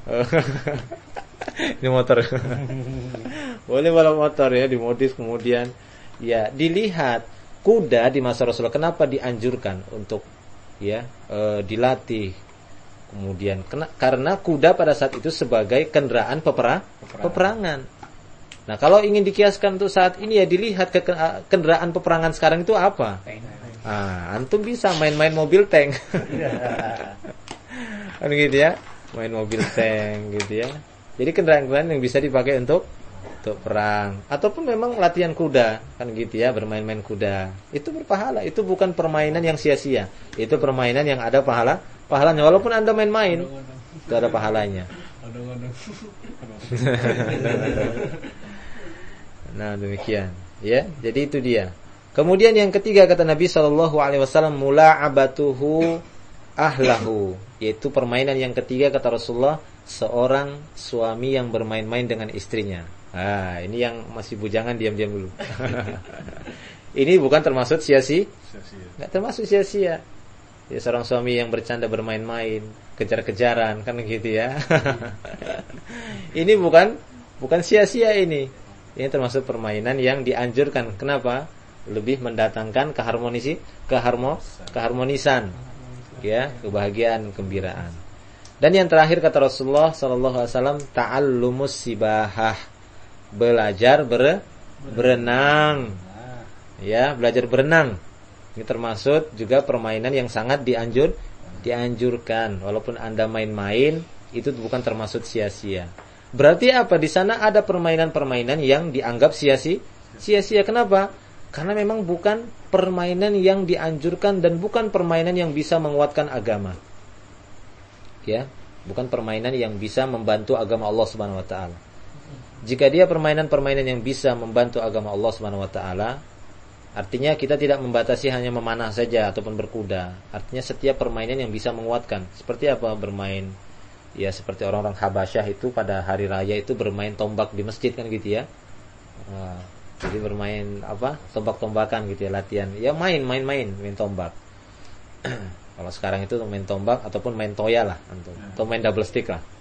Ini motor. Boleh balap motor ya, dimodif kemudian ya dilihat kuda di masa Rasulullah kenapa dianjurkan untuk ya e, dilatih. Kemudian kena, karena kuda pada saat itu sebagai kendaraan peperang, peperangan. Nah, kalau ingin dikiaskan untuk saat ini ya dilihat ke kendaraan peperangan sekarang itu apa? Ah, antum bisa main-main mobil tank. Kan gitu ya, main mobil tank gitu ya. Jadi kendaraan-kendaraan yang bisa dipakai untuk untuk perang ataupun memang latihan kuda kan gitu ya, bermain-main kuda. Itu berpahala, itu bukan permainan yang sia-sia. Itu permainan yang ada pahala, pahalanya walaupun Anda main-main. Itu ada pahalanya. Nah, demikian ya. Jadi itu dia. Kemudian yang ketiga kata Nabi sallallahu alaihi wasallam, mula'abatuhu ahlahu, yaitu permainan yang ketiga kata Rasulullah, seorang suami yang bermain-main dengan istrinya. Ah, ini yang masih bujangan diam-diam dulu. Ini bukan termasuk sia-sia. Enggak termasuk sia-sia. Ya, seorang suami yang bercanda bermain-main, kejar-kejaran kan gitu ya. Ini bukan bukan sia-sia ini. Ini termasuk permainan yang dianjurkan. Kenapa? Lebih mendatangkan keharmonisi, keharmo, keharmonisan. Ya, kebahagiaan, kegembiraan. Dan yang terakhir kata Rasulullah sallallahu alaihi wasallam, ta'allumus sibahah. Belajar ber, berenang. Ya, belajar berenang. Ini termasuk juga permainan yang sangat dianjur dianjurkan. Walaupun Anda main-main, itu bukan termasuk sia-sia. Berarti apa? Di sana ada permainan-permainan yang dianggap sia-sia. Sia-sia kenapa? Karena memang bukan permainan yang dianjurkan dan bukan permainan yang bisa menguatkan agama. Ya, bukan permainan yang bisa membantu agama Allah Subhanahu wa taala. Jika dia permainan-permainan yang bisa membantu agama Allah Subhanahu wa taala, artinya kita tidak membatasi hanya memanah saja ataupun berkuda. Artinya setiap permainan yang bisa menguatkan. Seperti apa bermain? Ya seperti orang-orang Habasyah itu pada hari raya itu bermain tombak di masjid kan gitu ya. Nah, jadi bermain apa? Tombak-tombakan gitu ya, latihan. Ya main, main-main, main tombak. Kalau sekarang itu main tombak ataupun main toya lah, atau main double stick lah.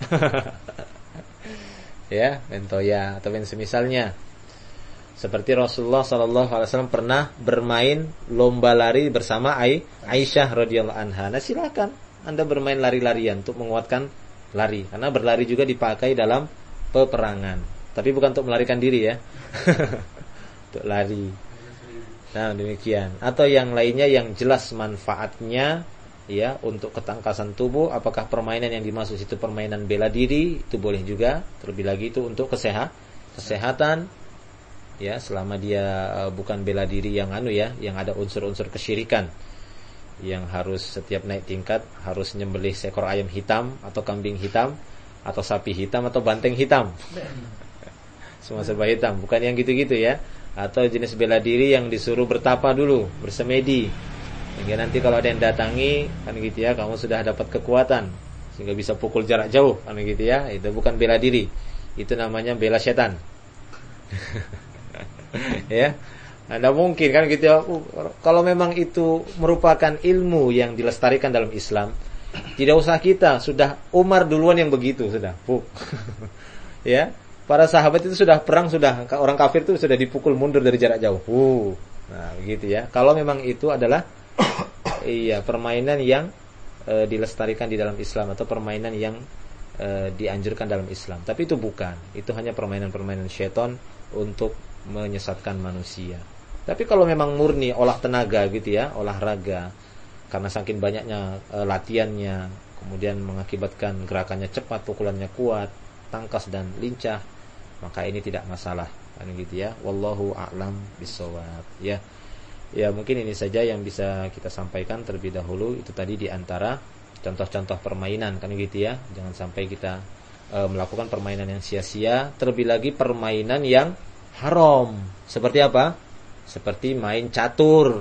Ya, main toya atau main semisalnya. Seperti Rasulullah sallallahu alaihi wasallam pernah bermain lomba lari bersama Aisyah radhiyallahu anha. Nah, silakan Anda bermain lari-larian untuk menguatkan lari, karena berlari juga dipakai dalam peperangan. Tapi bukan untuk melarikan diri ya. Untuk lari. Nah, demikian. Atau yang lainnya yang jelas manfaatnya ya untuk ketangkasan tubuh. Apakah permainan yang dimaksud itu permainan bela diri? Itu boleh juga. Terlebih lagi itu untuk kesehat, kesehatan. Ya, selama dia uh, bukan bela diri yang anu ya, yang ada unsur-unsur kesyirikan, yang harus setiap naik tingkat harus nyembelih seekor ayam hitam atau kambing hitam atau sapi hitam atau banteng hitam. Semua serba hitam, bukan yang gitu-gitu ya. Atau jenis bela diri yang disuruh bertapa dulu, bersemedi. Sehingga nanti kalau ada yang datangi kan gitu ya, kamu sudah dapat kekuatan sehingga bisa pukul jarak jauh kan gitu ya. Itu bukan bela diri. Itu namanya bela setan. Ya, Anda mungkin kan gitu ya. Kalau memang itu merupakan ilmu yang dilestarikan dalam Islam, tidak usah kita, sudah Umar duluan yang begitu sudah. Ya, para sahabat itu sudah perang, sudah orang kafir itu sudah dipukul mundur dari jarak jauh. Uh, nah begitu ya. Kalau memang itu adalah iya permainan yang e, dilestarikan di dalam Islam atau permainan yang e, dianjurkan dalam Islam, tapi itu bukan. Itu hanya permainan-permainan syaitan untuk menyesatkan manusia. Tapi kalau memang murni olah tenaga gitu ya, olahraga, karena saking banyaknya e, latihannya, kemudian mengakibatkan gerakannya cepat, pukulannya kuat, tangkas dan lincah, maka ini tidak masalah kan gitu ya. Wallahu a'lam bishawab. Ya. Ya, mungkin ini saja yang bisa kita sampaikan terlebih dahulu. Itu tadi di antara contoh-contoh permainan kan gitu ya. Jangan sampai kita e, melakukan permainan yang sia-sia, terlebih lagi permainan yang haram. Seperti apa? Seperti main catur.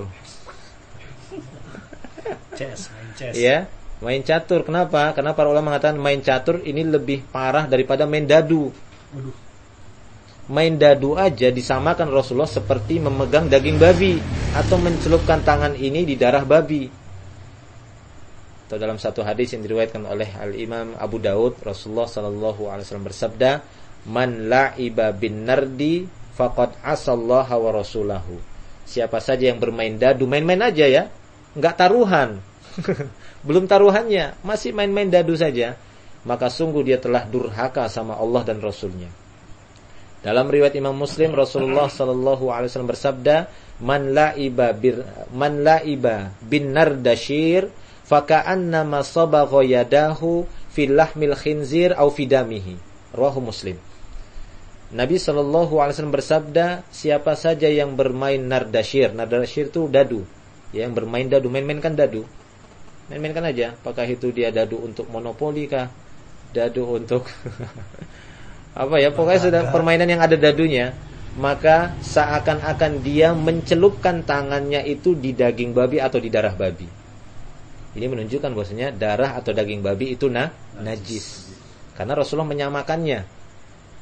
Chess, main chess.
Ya, main catur. Kenapa? Karena para ulama mengatakan main catur ini lebih parah daripada main dadu.
Waduh.
Main dadu aja disamakan Rasulullah seperti memegang daging babi atau mencelupkan tangan ini di darah babi. Atau dalam satu hadis yang diriwayatkan oleh Al-Imam Abu Daud, Rasulullah sallallahu alaihi wasallam bersabda, "Man la'iba bin nardi faqad asallaha wa rasulahu." Siapa saja yang bermain dadu, main-main aja ya, enggak taruhan. Belum taruhannya, masih main-main dadu saja, maka sungguh dia telah durhaka sama Allah dan Rasulnya. Dalam riwayat Imam Muslim, Rasulullah sallallahu alaihi wasallam bersabda, "Man la'iba bir man la'iba bin nardashir faka'annama sabagha yadahu fil lahmil khinzir aw fi damihi." Rawahu Muslim. Nabi sallallahu alaihi wasallam bersabda, siapa saja yang bermain nardashir, nardashir itu dadu, ya, yang bermain dadu, main-mainkan dadu. Main-mainkan aja, apakah itu dia dadu untuk monopoli kah? Dadu untuk apa ya, pokoknya sudah permainan yang ada dadunya, maka seakan-akan dia mencelupkan tangannya itu di daging babi atau di darah babi. Ini menunjukkan bahwasanya darah atau daging babi itu nah, najis. Karena Rasulullah menyamakannya.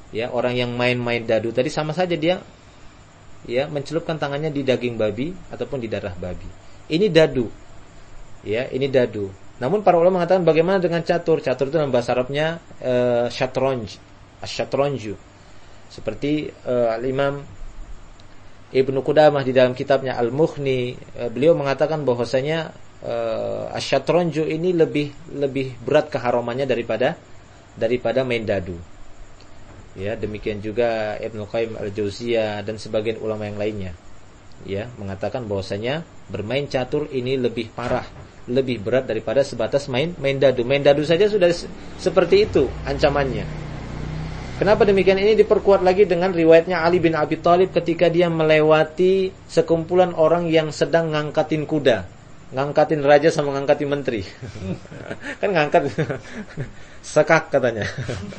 Ya, orang yang main-main dadu tadi sama saja dia ya mencelupkan tangannya di daging babi ataupun di darah babi. Ini dadu. Ya, ini dadu. Namun para ulama mengatakan bagaimana dengan catur? Catur itu dalam bahasa Arabnya uh, syatronj, asyatronju. Seperti uh, Al-Imam Ibnu Qudamah di dalam kitabnya Al-Mughni, uh, beliau mengatakan bahwasanya uh, asyatronju ini lebih lebih berat keharamannya daripada daripada main dadu. Ya, demikian juga Ibnu Qayyim Al-Jauziyah dan sebagian ulama yang lainnya, ya, mengatakan bahwasanya bermain catur ini lebih parah, lebih berat daripada sebatas main main dadu. Main dadu saja sudah seperti itu ancamannya. Kenapa demikian? Ini diperkuat lagi dengan riwayatnya Ali bin Abi Thalib ketika dia melewati sekumpulan orang yang sedang ngangkatin kuda, ngangkatin raja sama ngangkatin menteri. Kan ngangkat sekak katanya.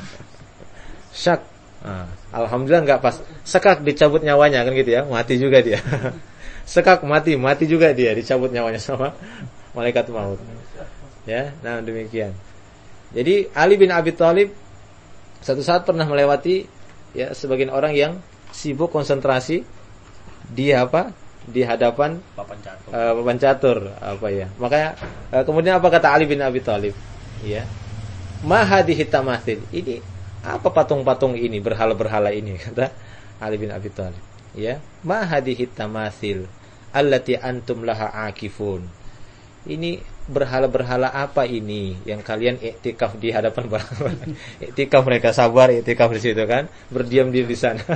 Syak, nah, alhamdulillah nggak pas. Sekak dicabut nyawanya kan gitu ya, mati juga dia. Sekak mati, mati juga dia, dicabut nyawanya sama malaikat maut. Ya, nah demikian. Jadi Ali bin Abi Thalib satu saat pernah melewati ya sebagian orang yang sibuk konsentrasi di apa? Di hadapan papan catur. Uh, papan catur apa ya. Makanya uh, kemudian apa kata Ali bin Abi Thalib? Ya. Ma hadhihi tamathil. Ini apa patung-patung ini, berhala-berhala ini, kata Ali bin Abi Thalib. Ya, ma hadhihi tamathil allati antum laha akifun. Ini berhala-berhala apa ini yang kalian iktikaf di hadapan berhala? Iktikaf, mereka sabar iktikaf di situ kan, berdiam diri di sana.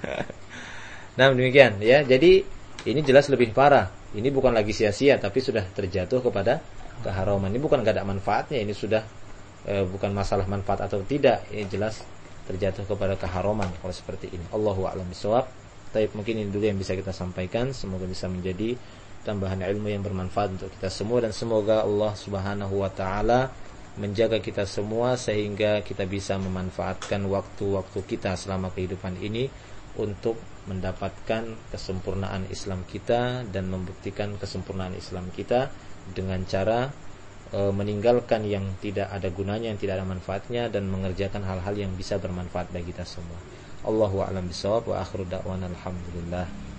Nah, demikian ya. Jadi ini jelas lebih parah. Ini bukan lagi sia-sia tapi sudah terjatuh kepada keharaman. Ini bukan enggak ada manfaatnya, ini sudah E, bukan masalah manfaat atau tidak, ini jelas terjatuh kepada keharaman kalau seperti ini. Allahu a'lam bishawab. Tapi mungkin ini dulu yang bisa kita sampaikan, semoga bisa menjadi tambahan ilmu yang bermanfaat untuk kita semua, dan semoga Allah Subhanahu wa taala menjaga kita semua sehingga kita bisa memanfaatkan waktu-waktu kita selama kehidupan ini untuk mendapatkan kesempurnaan Islam kita dan membuktikan kesempurnaan Islam kita dengan cara meninggalkan yang tidak ada gunanya, yang tidak ada manfaatnya, dan mengerjakan hal-hal yang bisa bermanfaat bagi kita semua. Allahu a'lam bishawab wa akhiru da'wana alhamdulillah.